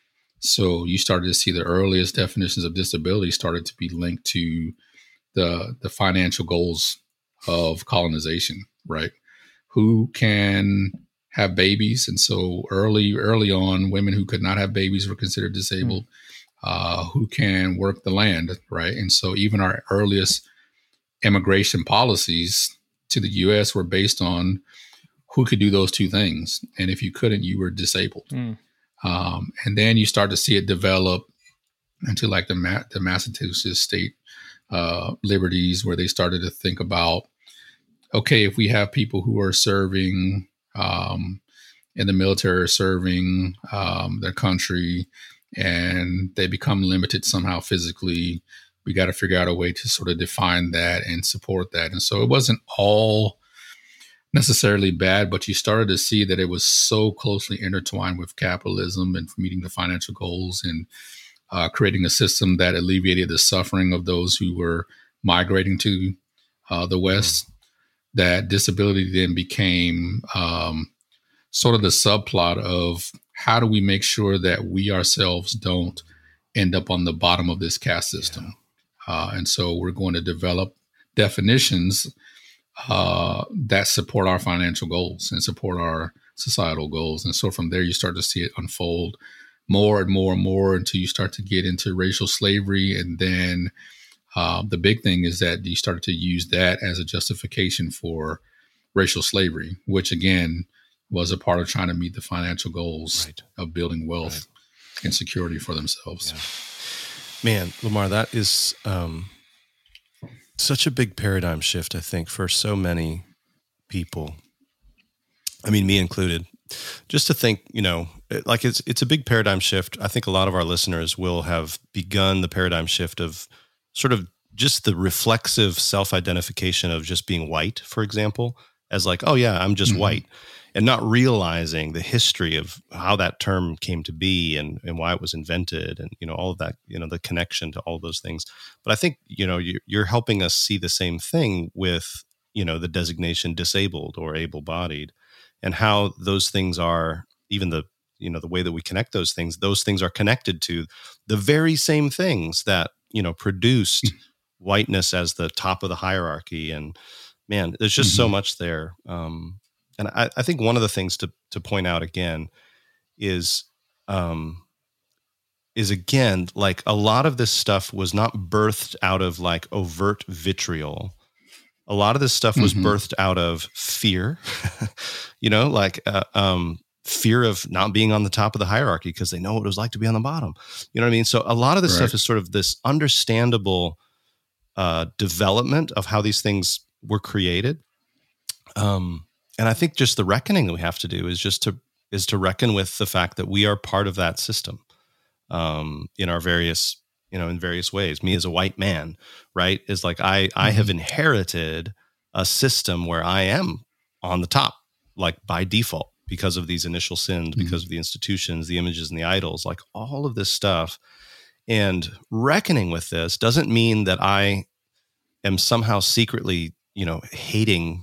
So you started to see the earliest definitions of disability started to be linked to the the financial goals of colonization, right? Who can have babies? And so early, early on, women who could not have babies were considered disabled. Mm-hmm. Uh, who can work the land, right? And so even our earliest immigration policies to the U S were based on who could do those two things. And if you couldn't, you were disabled. Mm. Um, and then you start to see it develop into like the, Ma- the Massachusetts state uh, liberties, where they started to think about, okay, if we have people who are serving um, in the military, or serving um, their country, and they become limited somehow physically, we got to figure out a way to sort of define that and support that. And so it wasn't all necessarily bad, but you started to see that it was so closely intertwined with capitalism and meeting the financial goals, and uh, creating a system that alleviated the suffering of those who were migrating to uh, the West, that disability then became um, sort of the subplot of how do we make sure that we ourselves don't end up on the bottom of this caste system. Yeah. Uh, and so we're going to develop definitions Uh, that support our financial goals and support our societal goals. And so from there, you start to see it unfold more and more and more until you start to get into racial slavery. And then uh, the big thing is that you started to use that as a justification for racial slavery, which again was a part of trying to meet the financial goals right. of building wealth right. and security for themselves. Yeah. Man, Lamar, that is... Um... such a big paradigm shift, I think, for so many people. I mean, me included. Just to think, you know, like it's it's a big paradigm shift. I think a lot of our listeners will have begun the paradigm shift of sort of just the reflexive self-identification of just being white, for example, as like, oh yeah, I'm just mm-hmm. white, and not realizing the history of how that term came to be and, and why it was invented, and, you know, all of that, you know, the connection to all those things. But I think, you know, you're, you're helping us see the same thing with, you know, the designation disabled or able-bodied, and how those things are, even the, you know, the way that we connect those things, those things are connected to the very same things that, you know, produced whiteness as the top of the hierarchy. And man, there's just mm-hmm. so much there. Um, And I, I think one of the things to to point out again is, um, is again, like a lot of this stuff was not birthed out of like overt vitriol. A lot of this stuff was mm-hmm. birthed out of fear, you know, like uh, um, fear of not being on the top of the hierarchy because they know what it was like to be on the bottom. You know what I mean? So a lot of this right. stuff is sort of this understandable uh, development of how these things were created. Um, and I think just the reckoning that we have to do is just to is to reckon with the fact that we are part of that system um, in our various, you know, in various ways. Me as a white man, right, is like I I have inherited a system where I am on the top, like by default, because of these initial sins, mm-hmm. because of the institutions, the images and the idols, like all of this stuff. And reckoning with this doesn't mean that I am somehow secretly, you know, hating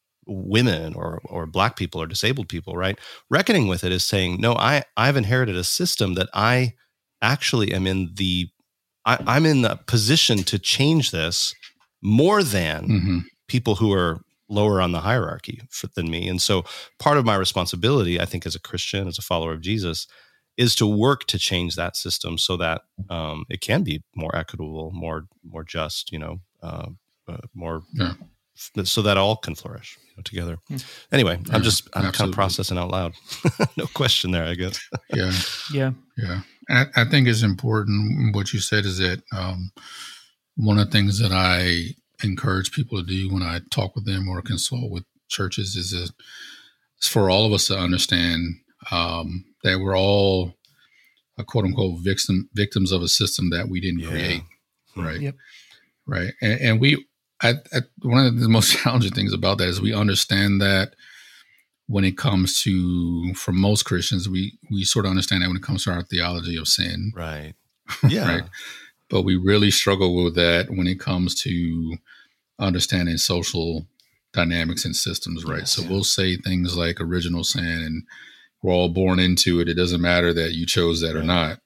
women or or black people or disabled people, right? Reckoning with it is saying, no, I, I've inherited a system that I actually am in the, I, I'm in the position to change this more than mm-hmm. people who are lower on the hierarchy for, than me. And so part of my responsibility, I think, as a Christian, as a follower of Jesus, is to work to change that system so that um, it can be more equitable, more more just, you know, uh, uh, more, yeah. f- so that all can flourish you know, together. Hmm. Anyway, yeah, I'm just, I'm absolutely. kind of processing out loud. No question there, I guess. yeah. Yeah. Yeah. I, I think it's important. What you said is that um, one of the things that I encourage people to do when I talk with them or consult with churches is that it's for all of us to understand um, that we're all a quote unquote victim victims of a system that we didn't yeah. create. Right. Yep. Right. And, and we, I, I, one of the most challenging things about that is we understand that when it comes to, for most Christians, we, we sort of understand that when it comes to our theology of sin. Right. Yeah. Right. But we really struggle with that when it comes to understanding social dynamics and systems, right? Yes, so yeah. we'll say things like original sin and we're all born into it. It doesn't matter that you chose that right. or not.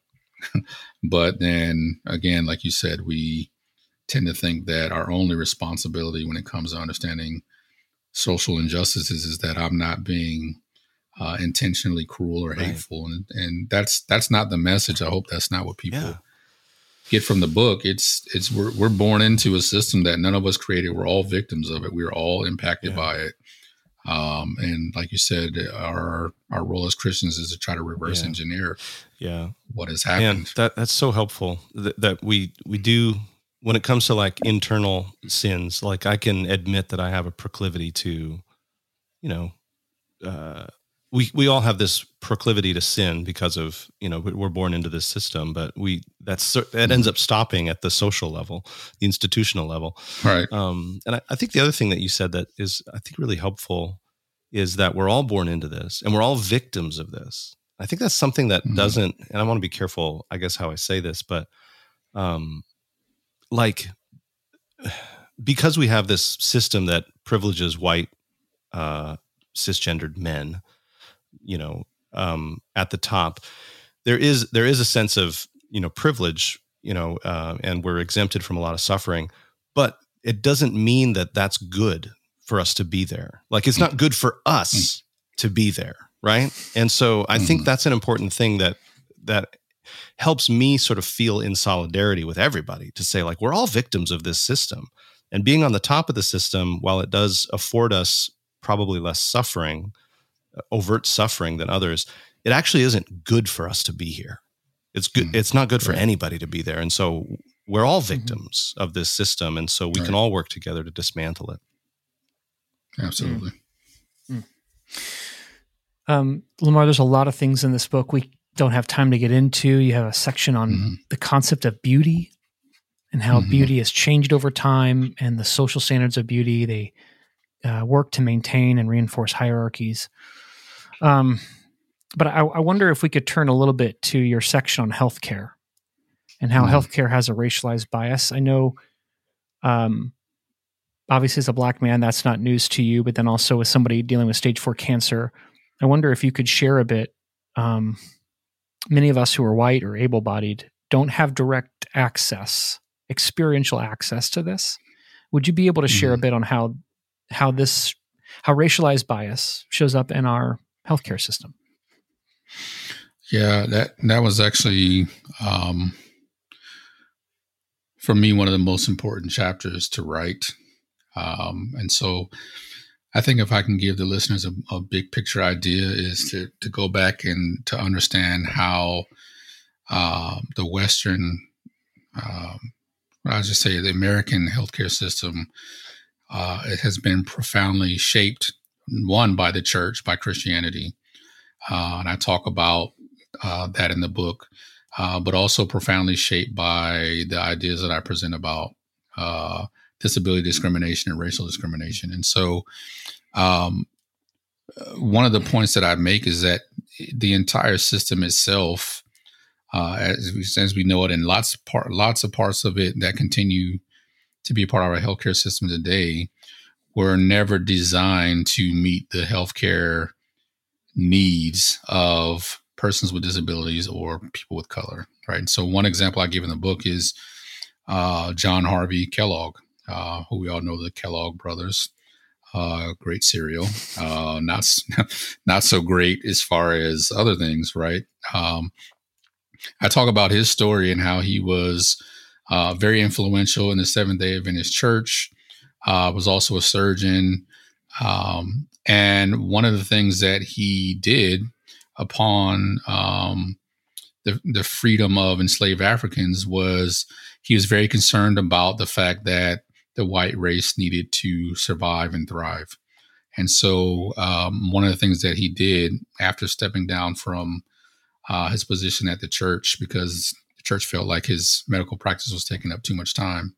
But then again, like you said, we tend to think that our only responsibility when it comes to understanding social injustices is that I'm not being uh, intentionally cruel or right. hateful. And, and that's that's not the message. I hope that's not what people yeah. get from the book. It's it's we're we're born into a system that none of us created. We're all victims of it. We're all impacted yeah. by it. Um, and like you said, our our role as Christians is to try to reverse yeah. engineer yeah. what has happened. And that that's so helpful that, that we we do when it comes to like internal sins. Like I can admit that I have a proclivity to, you know, uh, we we all have this proclivity to sin because of, you know, we're born into this system, but we that's that mm-hmm. ends up stopping at the social level, the institutional level. Right. Um, and I, I think the other thing that you said that is, I think, really helpful is that we're all born into this and we're all victims of this. I think that's something that mm-hmm. doesn't, and I want to be careful, I guess, how I say this, but um, like, because we have this system that privileges white uh, cisgendered men, you know, um, at the top, there is there is a sense of, you know, privilege, you know, uh, and we're exempted from a lot of suffering, but it doesn't mean that that's good for us to be there. Like it's not good for us to be there, right? And so I think that's an important thing that that helps me sort of feel in solidarity with everybody to say, like, we're all victims of this system, and being on the top of the system, while it does afford us probably less suffering, overt suffering than others, it actually isn't good for us to be here. It's good. Mm-hmm. It's not good for right. anybody to be there. And so we're all victims mm-hmm. of this system. And so we right. can all work together to dismantle it. Absolutely. Mm-hmm. Um, Lamar, there's a lot of things in this book we don't have time to get into. You have a section on mm-hmm. the concept of beauty and how mm-hmm. beauty has changed over time and the social standards of beauty. They uh, work to maintain and reinforce hierarchies. Um, but I, I wonder if we could turn a little bit to your section on healthcare and how mm-hmm. healthcare has a racialized bias. I know, um, obviously as a Black man, that's not news to you, but then also as somebody dealing with stage four cancer, I wonder if you could share a bit. Um, many of us who are white or able-bodied don't have direct access, experiential access to this. Would you be able to mm-hmm. share a bit on how how this how racialized bias shows up in our healthcare system? Yeah, that that was actually um, for me one of the most important chapters to write, um, and so I think if I can give the listeners a, a big picture idea is to, to go back and to understand how uh, the Western, um, I'll just say the American healthcare system, uh, it has been profoundly shaped, one, by the church, by Christianity. Uh, and I talk about uh, that in the book, uh, but also profoundly shaped by the ideas that I present about uh, disability discrimination and racial discrimination. And so um, one of the points that I make is that the entire system itself, uh, as, we, as we know it, and lots of, part, lots of parts of it that continue to be a part of our healthcare system today, were never designed to meet the healthcare needs of persons with disabilities or people with color, right? And so one example I give in the book is uh, John Harvey Kellogg, uh, who we all know, the Kellogg brothers, uh, great cereal, uh, not not so great as far as other things, right? Um, I talk about his story and how he was uh, very influential in the Seventh-day Adventist Church, uh, was also a surgeon, um, and one of the things that he did upon um, the, the freedom of enslaved Africans was he was very concerned about the fact that the white race needed to survive and thrive. And so um, one of the things that he did after stepping down from uh, his position at the church, because the church felt like his medical practice was taking up too much time,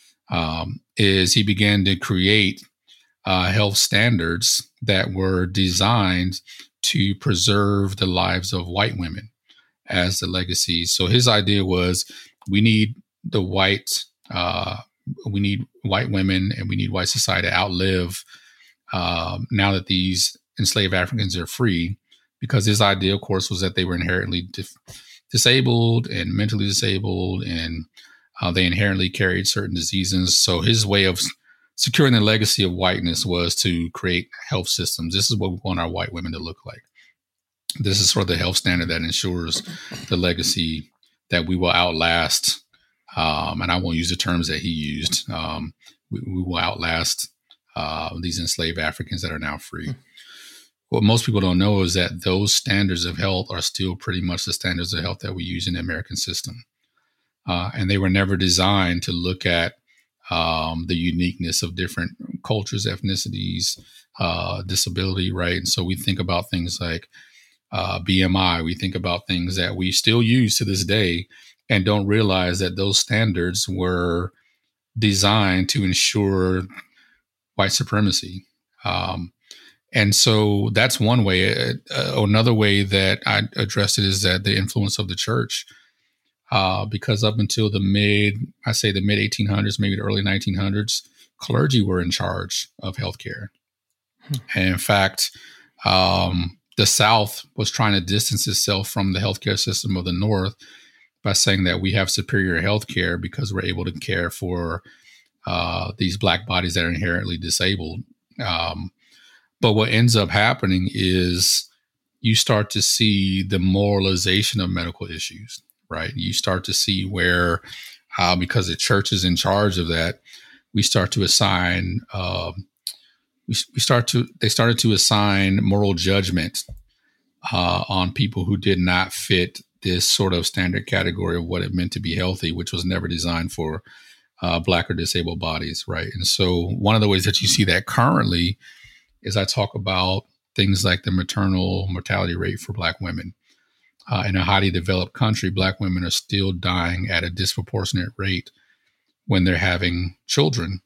um, is he began to create uh, health standards that were designed to preserve the lives of white women as the legacy. So his idea was we need the white, uh, we need white women and we need white society to outlive uh, now that these enslaved Africans are free, because his idea, of course, was that they were inherently dif- disabled and mentally disabled, and uh, they inherently carried certain diseases. So his way of securing the legacy of whiteness was to create health systems. This is what we want our white women to look like. This is sort of the health standard that ensures the legacy that we will outlast. Um, and I won't use the terms that he used. Um, we, we will outlast uh, these enslaved Africans that are now free. What most people don't know is that those standards of health are still pretty much the standards of health that we use in the American system. Uh, and they were never designed to look at um, the uniqueness of different cultures, ethnicities, uh, disability, right? And so we think about things like uh, B M I. We think about things that we still use to this day and don't realize that those standards were designed to ensure white supremacy. Um, and so that's one way. Uh, another way that I addressed it is that the influence of the church. Uh, because up until the mid, I say the mid eighteen hundreds, maybe the early nineteen hundreds, clergy were in charge of healthcare. Hmm. And in fact, um, the South was trying to distance itself from the healthcare system of the North by saying that we have superior healthcare because we're able to care for uh, these Black bodies that are inherently disabled. Um, but what ends up happening is you start to see the moralization of medical issues. Right. You start to see where, uh, because the church is in charge of that, we start to assign, uh, we, we start to, they started to assign moral judgment uh, on people who did not fit this sort of standard category of what it meant to be healthy, which was never designed for uh, Black or disabled bodies. Right. And so one of the ways that you see that currently is I talk about things like the maternal mortality rate for Black women. Uh, in a highly developed country, Black women are still dying at a disproportionate rate when they're having children.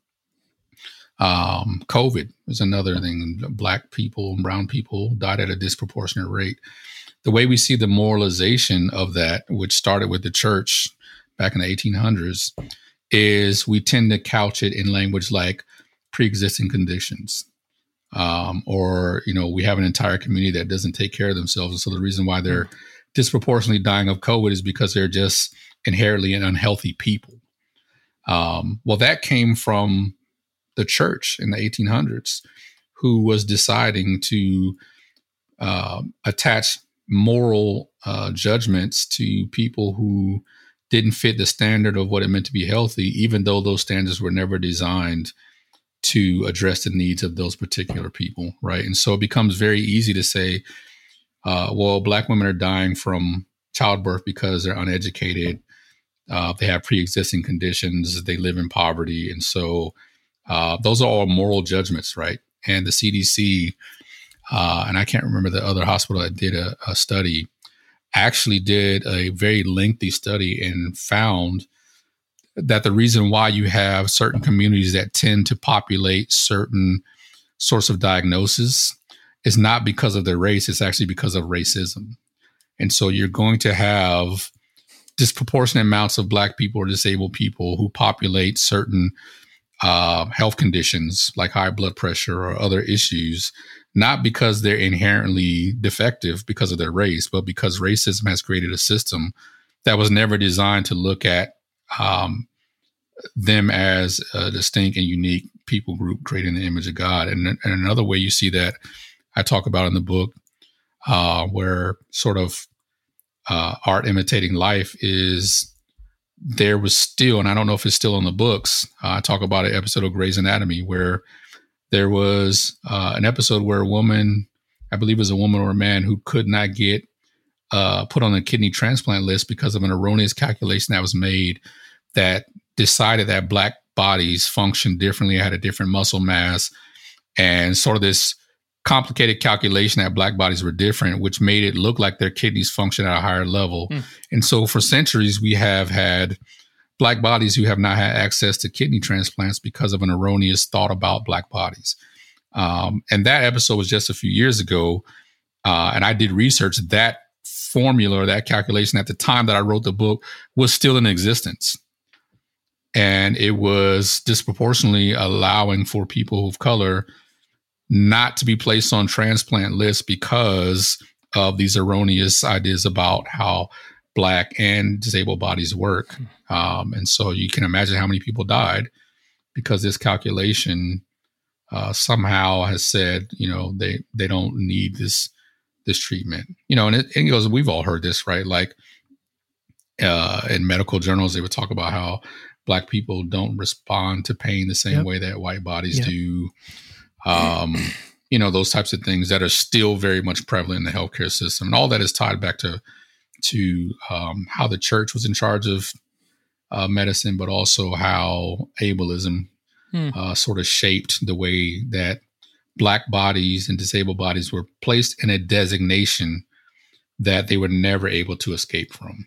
Um, COVID is another thing. Black people and brown people died at a disproportionate rate. The way we see the moralization of that, which started with the church back in the eighteen hundreds, is we tend to couch it in language like pre-existing conditions. Um, or, you know, we have an entire community that doesn't take care of themselves. And so the reason why they're disproportionately dying of COVID is because they're just inherently an unhealthy people. Um, well, that came from the church in the eighteen hundreds, who was deciding to uh, attach moral uh, judgments to people who didn't fit the standard of what it meant to be healthy, even though those standards were never designed to address the needs of those particular people, right? And so it becomes very easy to say, uh, well, Black women are dying from childbirth because they're uneducated, uh, they have pre-existing conditions, they live in poverty. And so uh, those are all moral judgments, right? And the C D C, uh, and I can't remember the other hospital that did a, a study, actually did a very lengthy study and found that the reason why you have certain communities that tend to populate certain sorts of diagnoses is not because of their race, it's actually because of racism. And so you're going to have disproportionate amounts of Black people or disabled people who populate certain uh, health conditions like high blood pressure or other issues, not because they're inherently defective because of their race, but because racism has created a system that was never designed to look at um, them as a distinct and unique people group created in the image of God. And, and another way you see that I talk about in the book, uh, where sort of uh, art imitating life is, there was still, and I don't know if it's still in the books, uh, I talk about an episode of Grey's Anatomy where there was uh, an episode where a woman, I believe it was a woman or a man, who could not get uh, put on the kidney transplant list because of an erroneous calculation that was made that decided that Black bodies functioned differently, had a different muscle mass, and sort of this complicated calculation that Black bodies were different, which made it look like their kidneys function at a higher level. Mm. And so for centuries, we have had Black bodies who have not had access to kidney transplants because of an erroneous thought about Black bodies. Um, and that episode was just a few years ago. Uh, and I did research. That formula, or that calculation at the time that I wrote the book was still in existence. And it was disproportionately allowing for people of color not to be placed on transplant lists because of these erroneous ideas about how Black and disabled bodies work. Um, and so you can imagine how many people died because this calculation uh, somehow has said, you know, they, they don't need this, this treatment, you know, and it, and it goes, we've all heard this, right? Like uh, in medical journals, they would talk about how Black people don't respond to pain the same yep. way that white bodies yep. do. Um, you know, those types of things that are still very much prevalent in the healthcare system. And all that is tied back to, to um, how the church was in charge of uh, medicine, but also how ableism hmm. uh, sort of shaped the way that Black bodies and disabled bodies were placed in a designation that they were never able to escape from.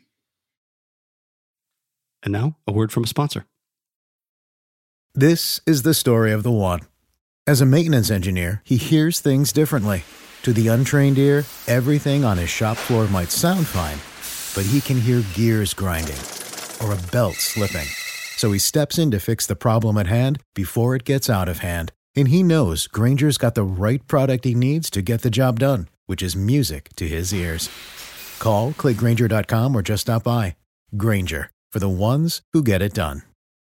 And now, a word from a sponsor. This is the story of the one. As a maintenance engineer, he hears things differently. To the untrained ear, everything on his shop floor might sound fine, but he can hear gears grinding or a belt slipping. So he steps in to fix the problem at hand before it gets out of hand. And he knows Grainger's got the right product he needs to get the job done, which is music to his ears. Call, click Grainger dot com, or just stop by. Grainger, for the ones who get it done.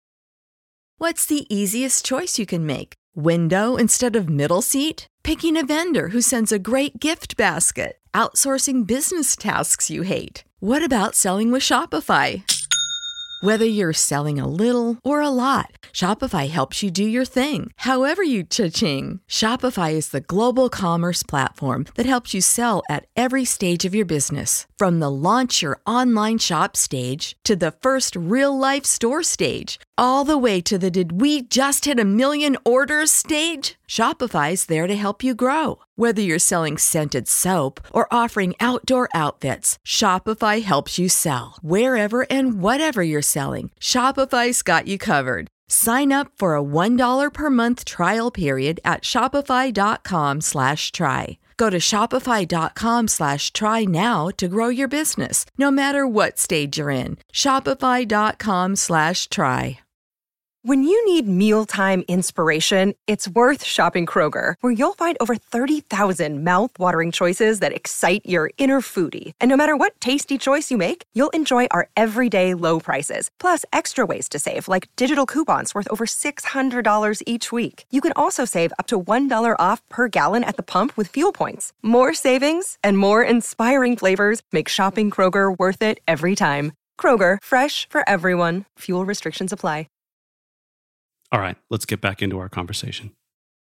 What's the easiest choice you can make? Window instead of middle seat? Picking a vendor who sends a great gift basket? Outsourcing business tasks you hate? What about selling with Shopify? Whether you're selling a little or a lot, Shopify helps you do your thing, however you cha-ching. Shopify is the global commerce platform that helps you sell at every stage of your business. From the launch your online shop stage to the first real-life store stage, all the way to the did we just hit a million orders stage. Shopify's there to help you grow. Whether you're selling scented soap or offering outdoor outfits, Shopify helps you sell. Wherever and whatever you're selling, Shopify's got you covered. Sign up for a one dollar per month trial period at shopify.com slash try. Go to shopify.com slash try now to grow your business, no matter what stage you're in. Shopify.com slash try. When you need mealtime inspiration, it's worth shopping Kroger, where you'll find over thirty thousand mouth-watering choices that excite your inner foodie. And no matter what tasty choice you make, you'll enjoy our everyday low prices, plus extra ways to save, like digital coupons worth over six hundred dollars each week. You can also save up to one dollar off per gallon at the pump with fuel points. More savings and more inspiring flavors make shopping Kroger worth it every time. Kroger, fresh for everyone. Fuel restrictions apply. All right, let's get back into our conversation.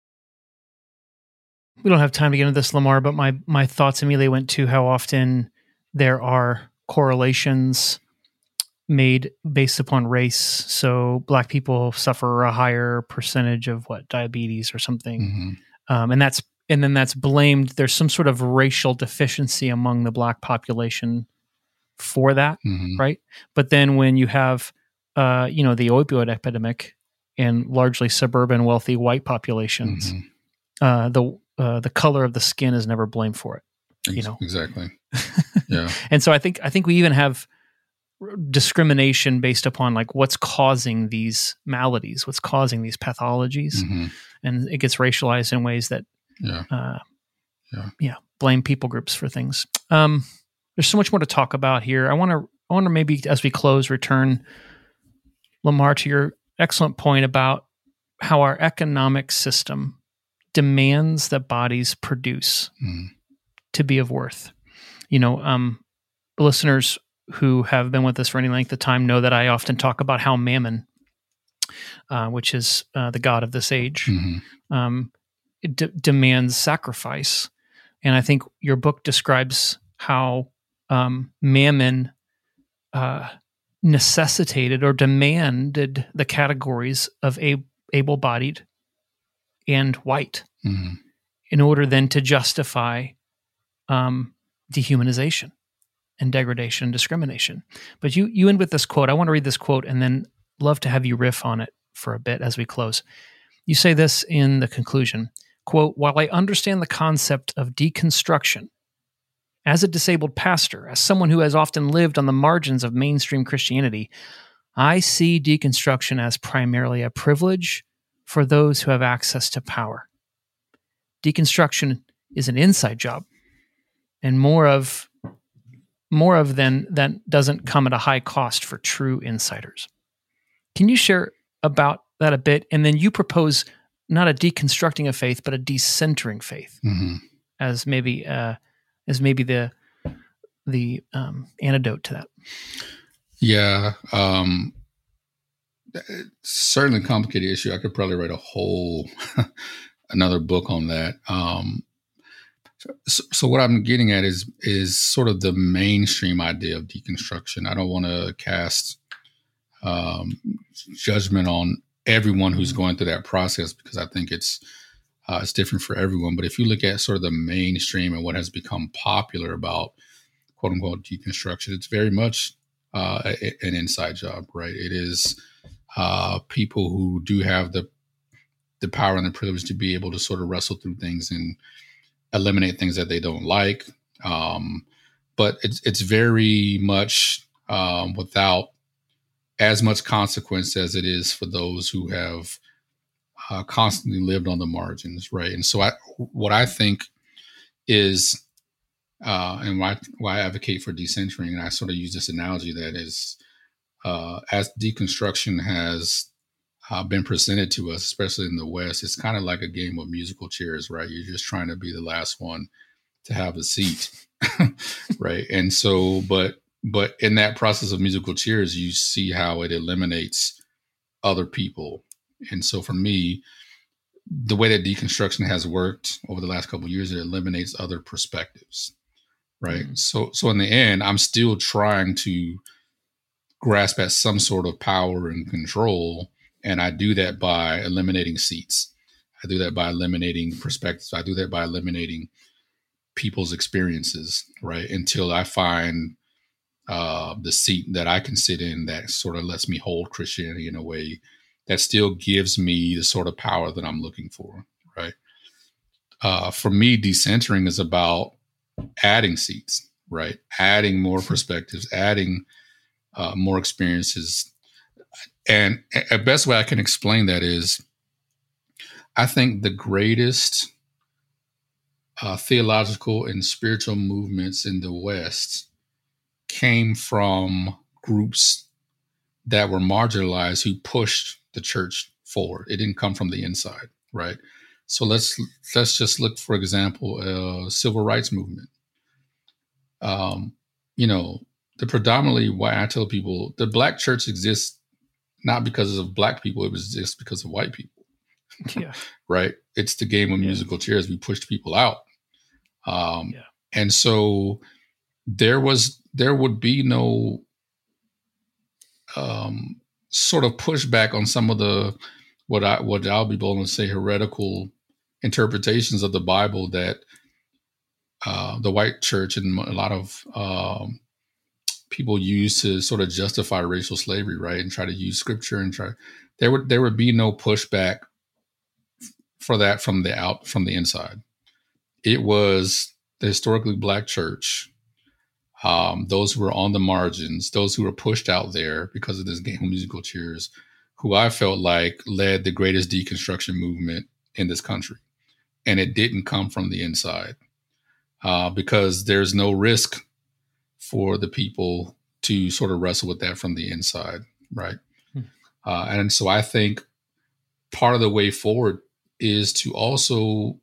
We don't have time to get into this, Lamar, but my my thoughts immediately went to how often there are correlations made based upon race. So Black people suffer a higher percentage of what, diabetes or something, mm-hmm. um, and that's and then that's blamed. There's some sort of racial deficiency among the Black population for that, mm-hmm. right? But then when you have, uh, you know, the opioid epidemic in largely suburban, wealthy white populations, mm-hmm. uh, the uh, the color of the skin is never blamed for it. You know, exactly. Yeah, and so I think I think we even have discrimination based upon like what's causing these maladies, what's causing these pathologies, mm-hmm. and it gets racialized in ways that, yeah, uh, yeah, yeah, blame people groups for things. Um, there's so much more to talk about here. I want to, I want to maybe as we close, return, Lamar, to your excellent point about how our economic system demands that bodies produce mm. to be of worth. You know, um, listeners who have been with us for any length of time know that I often talk about how Mammon, uh, which is uh, the god of this age, mm-hmm. um, it d- demands sacrifice. And I think your book describes how um, Mammon uh, necessitated or demanded the categories of a- able-bodied and white mm-hmm. in order then to justify um, dehumanization and degradation and discrimination. But you you end with this quote. I want to read this quote and then love to have you riff on it for a bit as we close. You say this in the conclusion, quote, "While I understand the concept of deconstruction, as a disabled pastor, as someone who has often lived on the margins of mainstream Christianity, I see deconstruction as primarily a privilege for those who have access to power. Deconstruction is an inside job, and more of more of than that doesn't come at a high cost for true insiders." Can you share about that a bit? And then you propose not a deconstructing of faith, but a decentering faith mm-hmm. as maybe uh, as maybe the the um, antidote to that. Yeah, um, certainly a complicated issue. I could probably write a whole another book on that. Um, So, so what I'm getting at is is sort of the mainstream idea of deconstruction. I don't want to cast um, judgment on everyone who's going through that process because I think it's uh, it's different for everyone. But if you look at sort of the mainstream and what has become popular about quote unquote deconstruction, it's very much uh, a, an inside job, right? It is uh, people who do have the the power and the privilege to be able to sort of wrestle through things and eliminate things that they don't like. Um, but it's it's very much um, without as much consequence as it is for those who have uh, constantly lived on the margins, right? And so I, what I think is, uh, and why, why I advocate for decentering, and I sort of use this analogy that is, uh, as deconstruction has Uh, been presented to us, especially in the West, it's kind of like a game of musical chairs, right? You're just trying to be the last one to have a seat, right? And so, but but in that process of musical chairs, you see how it eliminates other people. And so for me, the way that deconstruction has worked over the last couple of years, it eliminates other perspectives, right? Mm-hmm. So so in the end, I'm still trying to grasp at some sort of power and control. And I do that by eliminating seats. I do that by eliminating perspectives. I do that by eliminating people's experiences, right? Until I find uh, the seat that I can sit in that sort of lets me hold Christianity in a way that still gives me the sort of power that I'm looking for, right? Uh, for me, decentering is about adding seats, right? Adding more perspectives, adding uh, more experiences. And the best way I can explain that is, I think the greatest uh, theological and spiritual movements in the West came from groups that were marginalized who pushed the church forward. It didn't come from the inside, right? So let's let's just look, for example, uh, civil rights movement. Um, you know, the predominantly why I tell people the Black church exists not because of black people, it was just because of white people. Yeah. Right. It's the game of musical chairs. We pushed people out. Um, yeah. And so there was, there would be no um, sort of pushback on some of the, what I, what I'll be bold to say, heretical interpretations of the Bible that uh, the white church and a lot of um, people use to sort of justify racial slavery, right? And try to use scripture and try, there would, there would be no pushback for that from the out, from the inside. It was the historically black church, um, those who were on the margins, those who were pushed out there because of this game of musical chairs, who I felt like led the greatest deconstruction movement in this country. And it didn't come from the inside uh, because there's no risk for the people to sort of wrestle with that from the inside, right? Hmm. Uh, and so I think part of the way forward is to also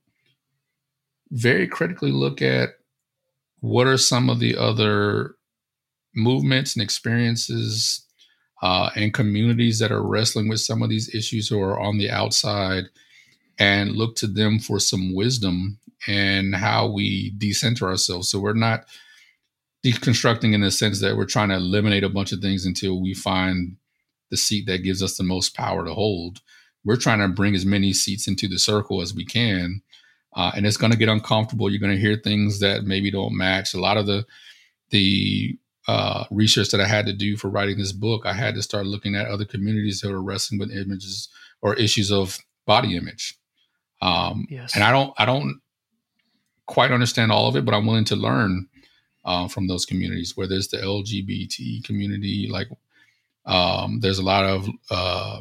very critically look at what are some of the other movements and experiences uh, and communities that are wrestling with some of these issues or are on the outside, and look to them for some wisdom and how we decenter ourselves. So we're not deconstructing in the sense that we're trying to eliminate a bunch of things until we find the seat that gives us the most power to hold. We're trying to bring as many seats into the circle as we can. Uh, and it's going to get uncomfortable. You're going to hear things that maybe don't match. A lot of the the uh, research that I had to do for writing this book, I had to start looking at other communities that are wrestling with images or issues of body image. Um, yes. And I don't I don't quite understand all of it, but I'm willing to learn uh, from those communities. Where there's the L G B T community, like um, there's a lot of uh,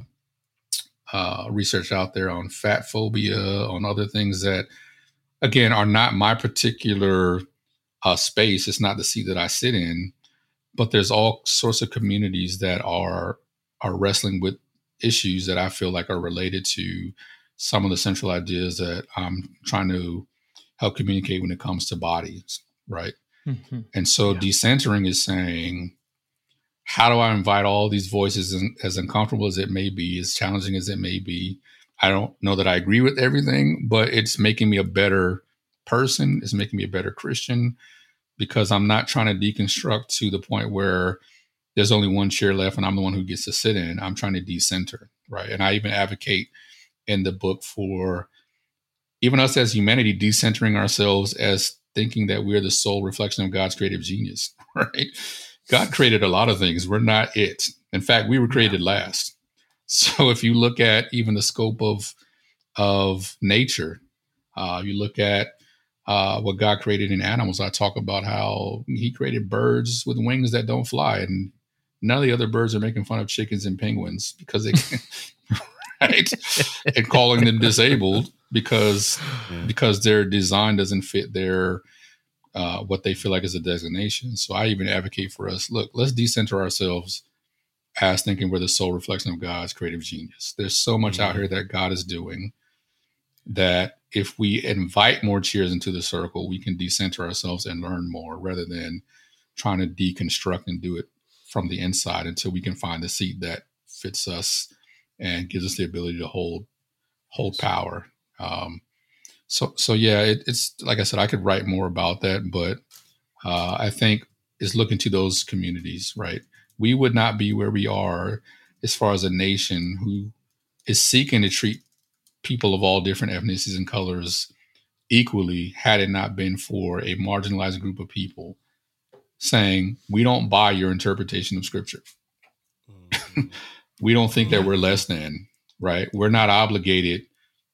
uh, research out there on fat phobia, on other things that, again, are not my particular uh, space. It's not the seat that I sit in, but there's all sorts of communities that are are wrestling with issues that I feel like are related to some of the central ideas that I'm trying to help communicate when it comes to bodies, right? Mm-hmm. And so yeah. Decentering is saying, how do I invite all these voices, and as uncomfortable as it may be, as challenging as it may be? I don't know that I agree with everything, but it's making me a better person. It's making me a better Christian, because I'm not trying to deconstruct to the point where there's only one chair left and I'm the one who gets to sit in. I'm trying to decenter, right? And I even advocate in the book for even us as humanity, decentering ourselves as thinking that we're the sole reflection of God's creative genius, right? God created a lot of things. We're not it. In fact, we were created yeah. last. So if you look at even the scope of, of nature, uh, you look at uh, what God created in animals. I talk about how he created birds with wings that don't fly, and none of the other birds are making fun of chickens and penguins because they can, right? And calling them disabled because, yeah. because their design doesn't fit their Uh, what they feel like is a designation. So I even advocate for us, look, let's decenter ourselves as thinking we're the sole reflection of God's creative genius. There's so much mm-hmm. out here that God is doing that if we invite more cheers into the circle, we can decenter ourselves and learn more rather than trying to deconstruct and do it from the inside until we can find the seat that fits us and gives us the ability to hold, hold power. Um, So, so yeah, it, it's like I said, I could write more about that, but uh, I think it's looking to those communities, right? We would not be where we are as far as a nation who is seeking to treat people of all different ethnicities and colors equally had it not been for a marginalized group of people saying, we don't buy your interpretation of scripture. Mm-hmm. We don't think that we're less than, right? We're not obligated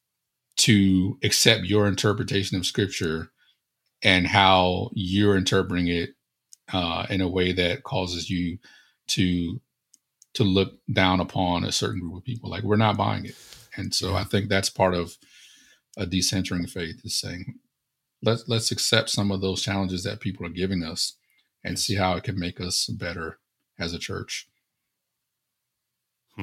to accept your interpretation of scripture and how you're interpreting it uh, in a way that causes you to to look down upon a certain group of people. Like, we're not buying it. And so yeah. I think that's part of a decentering faith, is saying, let's let's accept some of those challenges that people are giving us and see how it can make us better as a church. Hmm.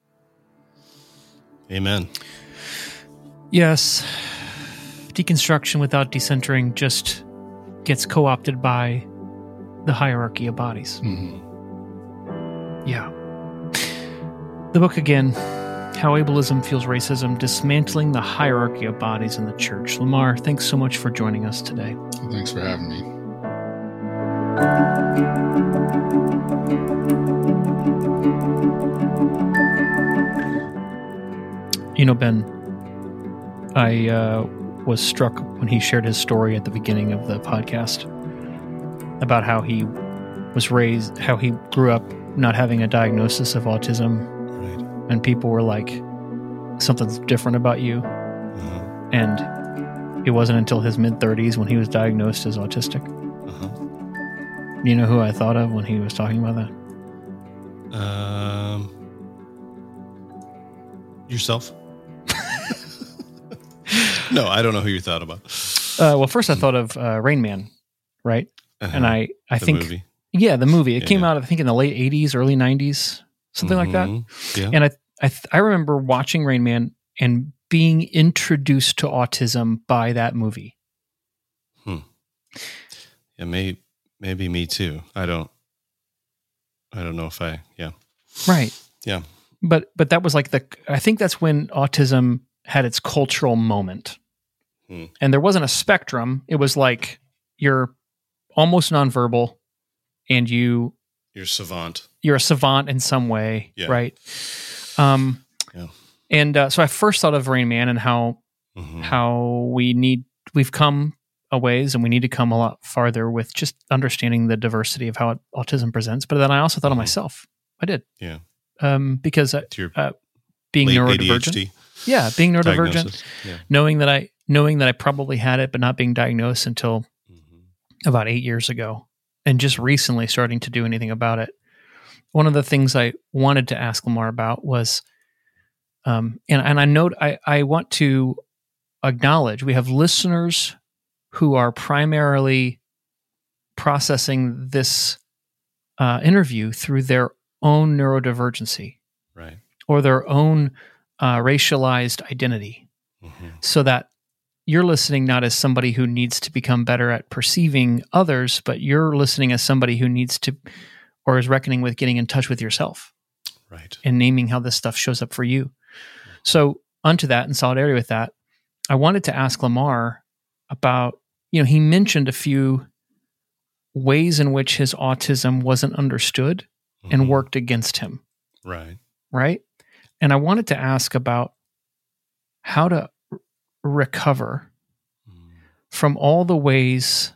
Amen. Yes. Deconstruction without decentering just gets co-opted by the hierarchy of bodies. Mm-hmm. Yeah. The book again, How Ableism Fuels Racism, Dismantling the Hierarchy of Bodies in the Church. Lamar, thanks so much for joining us today. Thanks for having me. You know, Ben, I uh, was struck when he shared his story at the beginning of the podcast about how he was raised, how he grew up not having a diagnosis of autism. Right. And people were like, something's different about you. Uh-huh. And it wasn't until his mid-thirties when he was diagnosed as autistic. Uh-huh. You know who I thought of when he was talking about that? Um, yourself? No, I don't know who you thought about. Uh, well, first I thought of uh, Rain Man, right? Uh-huh. And I, I The think, movie. yeah, the movie. It Yeah, came yeah. out, I think, in the late eighties, early nineties, something like that. Mhm. Yeah. And I, I, th- I remember watching Rain Man and being introduced to autism by that movie. Yeah, may, maybe me too. I don't, I don't know if I, yeah. Right. Yeah. But but that was like the, I think that's when autism had its cultural moment. Hmm. And there wasn't a spectrum. It was like you're almost nonverbal and you, You're savant. you're a savant in some way, Yeah. right? Um, Yeah. And uh, so I first thought of Rain Man and how Mhm. how we need, we've come a ways and we need to come a lot farther with just understanding the diversity of how autism presents. But then I also thought of Mhm. myself. I did. Yeah. Um, because uh, To your uh, being late neurodivergent. A D H D Yeah, being neurodivergent, diagnosis. Yeah. knowing that I knowing that I probably had it, but not being diagnosed until Mhm. about eight years ago, and just recently starting to do anything about it. One of the things I wanted to ask Lamar about was, um, and and I note I I want to acknowledge we have listeners who are primarily processing this uh, interview through their own neurodivergency Right. or their own uh, racialized identity. Mhm. So that you're listening not as somebody who needs to become better at perceiving others, but you're listening as somebody who needs to or is reckoning with getting in touch with yourself Right. and naming how this stuff shows up for you. So onto that, in solidarity with that, I wanted to ask Lamar about, you know, he mentioned a few ways in which his autism wasn't understood and Mhm. worked against him, Right. right? And I wanted to ask about how to r- recover Mhm. from all the ways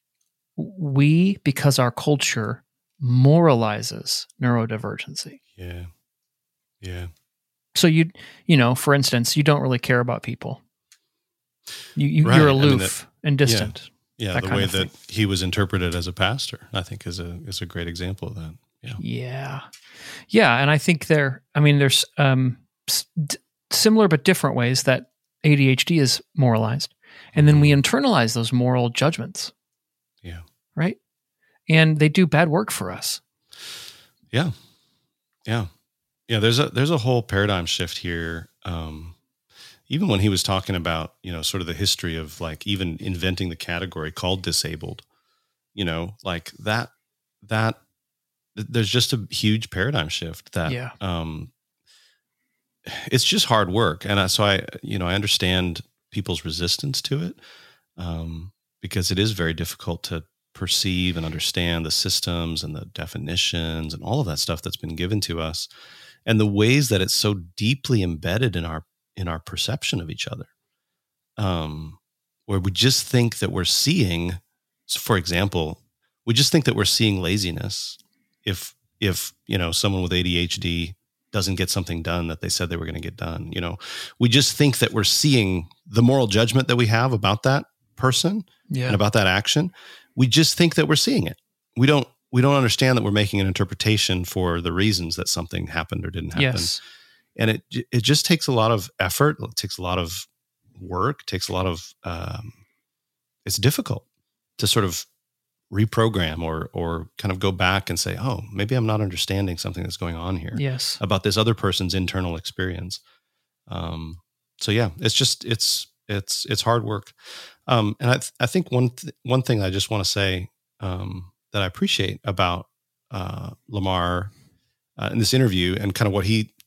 we, because our culture moralizes neurodivergency. Yeah. Yeah. So you, you know, for instance, you don't really care about people. You, you Right. you're I mean, aloof that- and distant. Yeah. That The kind way of that thing. he was interpreted as a pastor, I think is a, is a great example of that. Yeah. Yeah. Yeah. And I think there, I mean, there's um, s- d- similar but different ways that A D H D is moralized. And then we internalize those moral judgments, Yeah. right? And they do bad work for us. Yeah. Yeah. Yeah. There's a, there's a whole paradigm shift here. Um, even when he was talking about, you know, sort of the history of like even inventing the category called disabled, you know, like that, that th- there's just a huge paradigm shift that, Yeah. um, it's just hard work. And I, so I, you know, I understand people's resistance to it, um, because it is very difficult to perceive and understand the systems and the definitions and all of that stuff that's been given to us and the ways that it's so deeply embedded in our, in our perception of each other. Um, where we just think that we're seeing, so for example, we just think that we're seeing laziness if, if, you know, someone with A D H D doesn't get something done that they said they were going to get done. You know, we just think that we're seeing the moral judgment that we have about that person Yeah. and about that action. We just think that we're seeing it. We don't, we don't understand that we're making an interpretation for the reasons that something happened or didn't happen. Yes. And it, it just takes a lot of effort. It takes a lot of work, it takes a lot of, um, it's difficult to sort of reprogram or, or kind of go back and say, oh, maybe I'm not understanding something that's going on here Yes. about this other person's internal experience. Um, so yeah, it's just, it's, it's, it's hard work. Um, and I, th- I think one, th- one thing I just want to say, um, that I appreciate about, uh, Lamar, uh, in this interview and kind of what he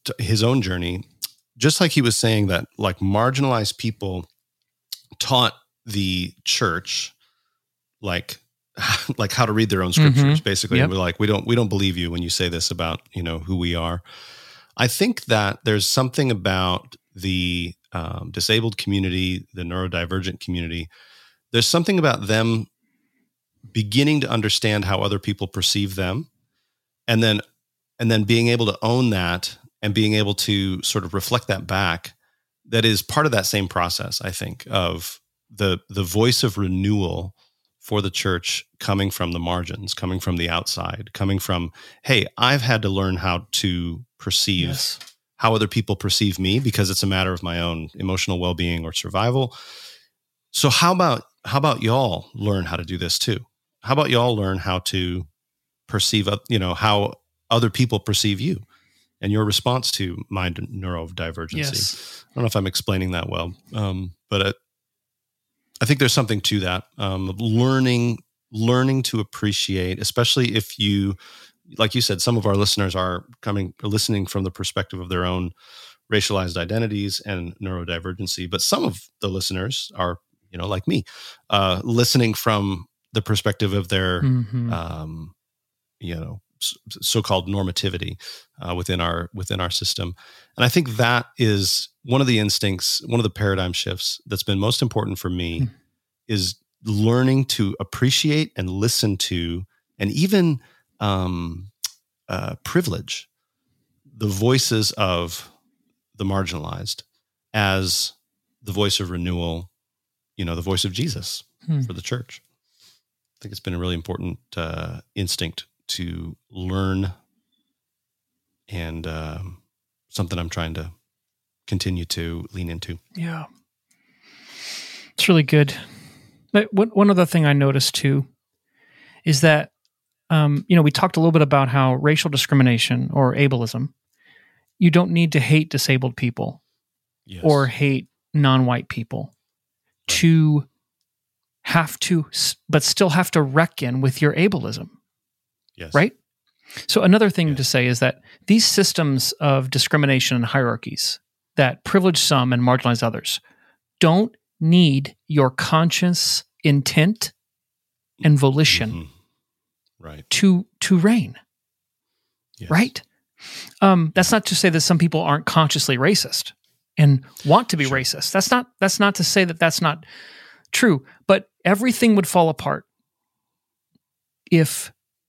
t- his own journey, just like he was saying that like marginalized people taught the church like like how to read their own scriptures, mm-hmm. basically. Yep. We're like, we don't we don't believe you when you say this about, you know, who we are. I think that there's something about the um, disabled community, the neurodivergent community. There's something about them beginning to understand how other people perceive them, and then and then being able to own that and being able to sort of reflect that back. That is part of that same process, I think, of the the voice of renewal for the church coming from the margins, coming from the outside, coming from, hey, I've had to learn how to perceive yes. how other people perceive me because it's a matter of my own emotional well-being or survival. So how about how about y'all learn how to do this too? How about y'all learn how to perceive, you know, how other people perceive you and your response to my neurodivergency? Yes. I don't know if I'm explaining that well, um, but it, I think there's something to that. Um, learning, learning to appreciate, especially if you, like you said, some of our listeners are coming, are listening from the perspective of their own racialized identities and neurodivergency. But some of the listeners are, you know, like me, uh, listening from the perspective of their, mm-hmm. um, you know, so-called normativity uh, within our within our system. And I think that is one of the instincts, one of the paradigm shifts that's been most important for me mm. is learning to appreciate and listen to and even um, uh, privilege the voices of the marginalized as the voice of renewal, you know, the voice of Jesus mm. for the church. I think it's been a really important uh, instinct to learn, and um, something I'm trying to continue to lean into. Yeah. It's really good. But one other thing I noticed too is that, um, you know, we talked a little bit about how racial discrimination or ableism, you don't need to hate disabled people yes. or hate non-white people right. to have to, but still have to reckon with your ableism. Yes. Right? So another thing yes. to say is that these systems of discrimination and hierarchies that privilege some and marginalize others don't need your conscious intent and volition mm-hmm. right. to to reign. Yes. Right? Um, that's not to say that some people aren't consciously racist and want to be sure. racist. That's not that's not to say that that's not true, but everything would fall apart if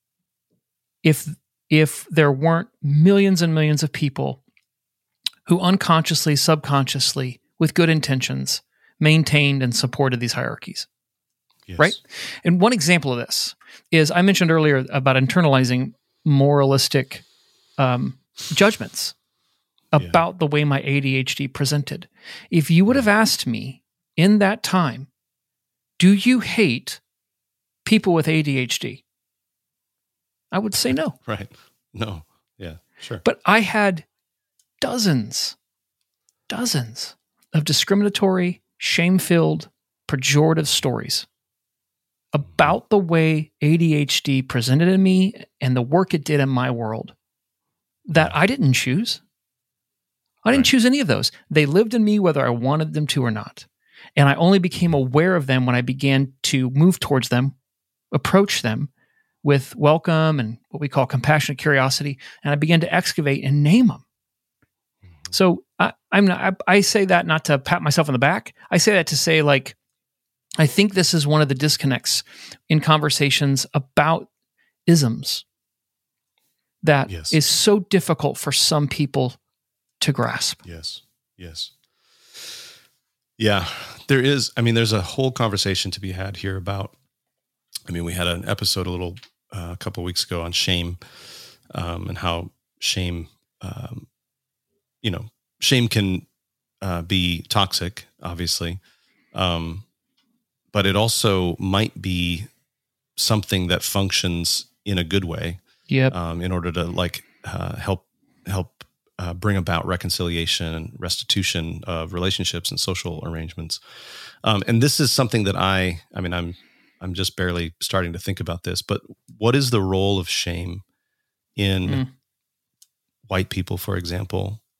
If if there weren't millions and millions of people who unconsciously, subconsciously, with good intentions, maintained and supported these hierarchies, yes. right? And one example of this is I mentioned earlier about internalizing moralistic um, judgments about yeah. the way my A D H D presented. If you would have asked me in that time, do you hate people with A D H D? I would say no. Right. No. Yeah, sure. But I had dozens, dozens of discriminatory, shame-filled, pejorative stories about the way A D H D presented in me and the work it did in my world that I didn't choose. I didn't right. choose any of those. They lived in me whether I wanted them to or not. And I only became aware of them when I began to move towards them, approach them, with welcome and what we call compassionate curiosity, and I began to excavate and name them. So I, I'm not. I, I say that not to pat myself on the back. I say that to say, like, I think this is one of the disconnects in conversations about isms that yes. is so difficult for some people to grasp. Yes. Yes. Yeah, there is. I mean, there's a whole conversation to be had here about. I mean, we had an episode a little. Uh, a couple of weeks ago on shame um, and how shame, um, you know, shame can uh, be toxic, obviously, um, but it also might be something that functions in a good way. Yep. Um, in order to like uh, help help uh, bring about reconciliation and restitution of relationships and social arrangements. Um, and this is something that I, I mean, I'm. I'm just barely starting to think about this, but what is the role of shame in mm. white people, for example,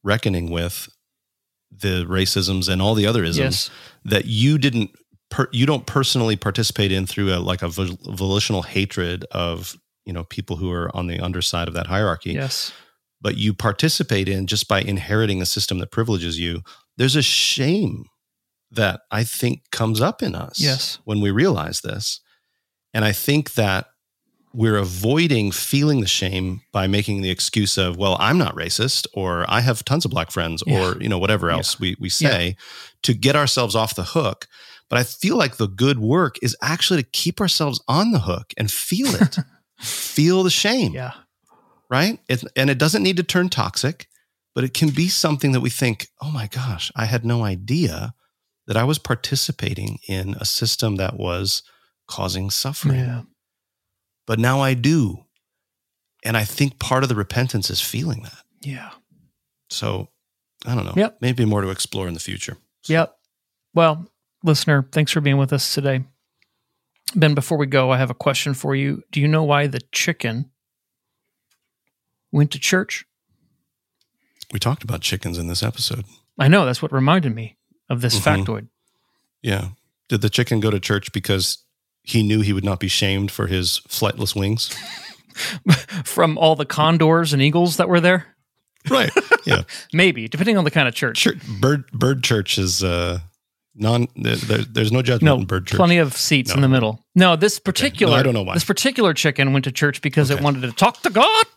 reckoning with the racisms and all the other isms Yes. that you didn't, per, you don't personally participate in through a, like a vol- volitional hatred of, you know, people who are on the underside of that hierarchy. Yes. But you participate in just by inheriting a system that privileges you. There's a shame that I think comes up in us Yes. when we realize this. And I think that we're avoiding feeling the shame by making the excuse of, well, I'm not racist, or I have tons of black friends, Yeah. or, you know, whatever else Yeah. we, we say to get ourselves off the hook. But I feel like the good work is actually to keep ourselves on the hook and feel it, feel the shame. Yeah. Right? It, and it doesn't need to turn toxic, but it can be something that we think, oh my gosh, I had no idea that I was participating in a system that was causing suffering. Yeah. But now I do. And I think part of the repentance is feeling that. Yeah. So I don't know. Yep. Maybe more to explore in the future. So, Yep. Well, listener, thanks for being with us today. Ben, before we go, I have a question for you. Do you know why the chicken went to church? We talked about chickens in this episode. I know. That's what reminded me of this Mhm. factoid. Yeah. Did the chicken go to church because he knew he would not be shamed for his flightless wings? From all the condors and eagles that were there? Right. Yeah. Maybe, depending on the kind of church. Church, bird bird church is uh, non. There, there- there's no judgment No, in bird church. plenty of seats No. in the middle. No, this particular No, I don't know why. this particular chicken went to church because it Okay. wanted to talk to God.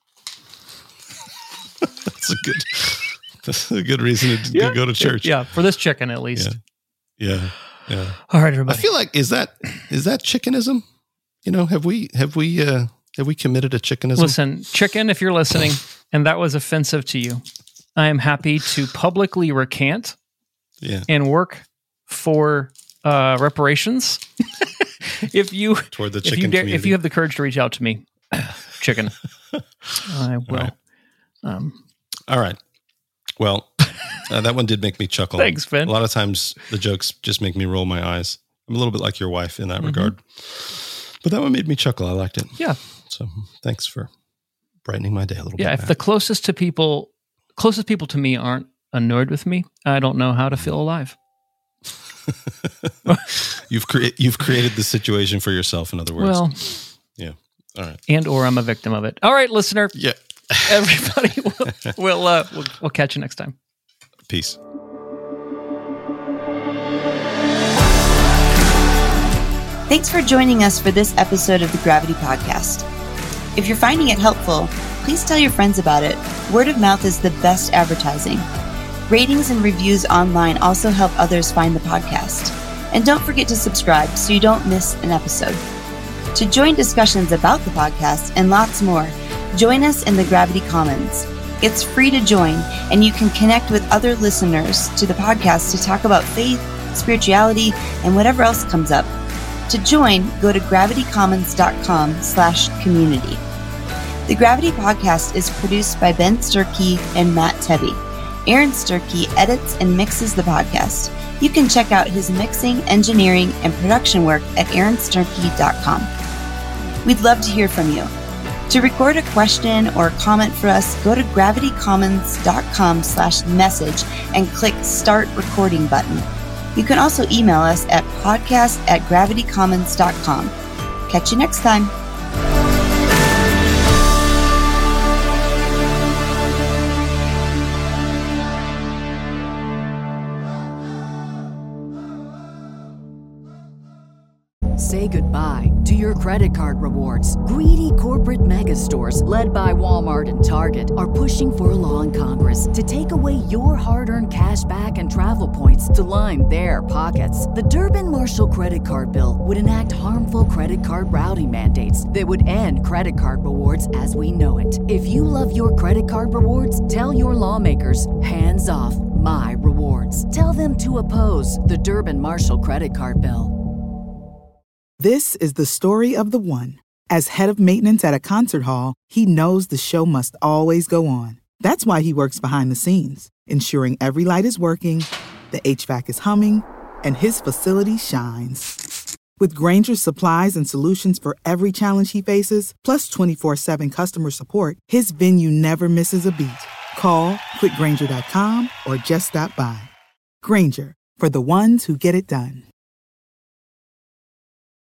That's a good. That's a good reason to, to go to church. Yeah, for this chicken at least. Yeah. Yeah. Yeah. All right, I everybody. feel like is that is that chickenism? You know, have we have we uh, have we committed a chickenism? Listen, chicken, if you're listening, and that was offensive to you, I am happy to publicly recant Yeah. and work for uh, reparations. if you Toward the if you chicken dare, if community. you have the courage to reach out to me, chicken, I will. right. Um, All right. Well, uh, that one did make me chuckle. Thanks, Ben. A lot of times the jokes just make me roll my eyes. I'm a little bit like your wife in that Mhm. regard. But that one made me chuckle. I liked it. Yeah. So thanks for brightening my day a little yeah, bit. if the closest to people, closest people to me aren't annoyed with me, I don't know how to feel alive. you've created you've created the situation for yourself, in other words. Well, yeah. All right. and or I'm a victim of it. All right, listener. Yeah. Everybody, we'll we'll, uh, we'll we'll catch you next time. Peace. Thanks for joining us for this episode of the Gravity Podcast. If you're finding it helpful, please tell your friends about it. Word of mouth is the best advertising. Ratings and reviews online also help others find the podcast. And don't forget to subscribe so you don't miss an episode. To join discussions about the podcast and lots more, join us in the Gravity Commons. It's free to join, and you can connect with other listeners to the podcast to talk about faith, spirituality, and whatever else comes up. To join, go to gravitycommons.com slash community. The Gravity Podcast is produced by Ben Sturkey and Matt Tebby. Aaron Sturkey edits and mixes the podcast. You can check out his mixing, engineering, and production work at aaron sturkey dot com. We'd love to hear from you. To record a question or comment for us, go to gravitycommons.com slash message and click Start Recording button. You can also email us at podcast at gravitycommons dot com. Catch you next time. Say goodbye to your credit card rewards. Greedy corporate mega stores, led by Walmart and Target, are pushing for a law in Congress to take away your hard-earned cash back and travel points to line their pockets. The Durbin-Marshall credit card bill would enact harmful credit card routing mandates that would end credit card rewards as we know it. If you love your credit card rewards, tell your lawmakers, hands off my rewards. Tell them to oppose the Durbin-Marshall credit card bill. This is the story of the one. As head of maintenance at a concert hall, he knows the show must always go on. That's why he works behind the scenes, ensuring every light is working, the H V A C is humming, and his facility shines. With Grainger's supplies and solutions for every challenge he faces, plus twenty-four seven customer support, his venue never misses a beat. Call quick granger dot com or just stop by. Granger, for the ones who get it done.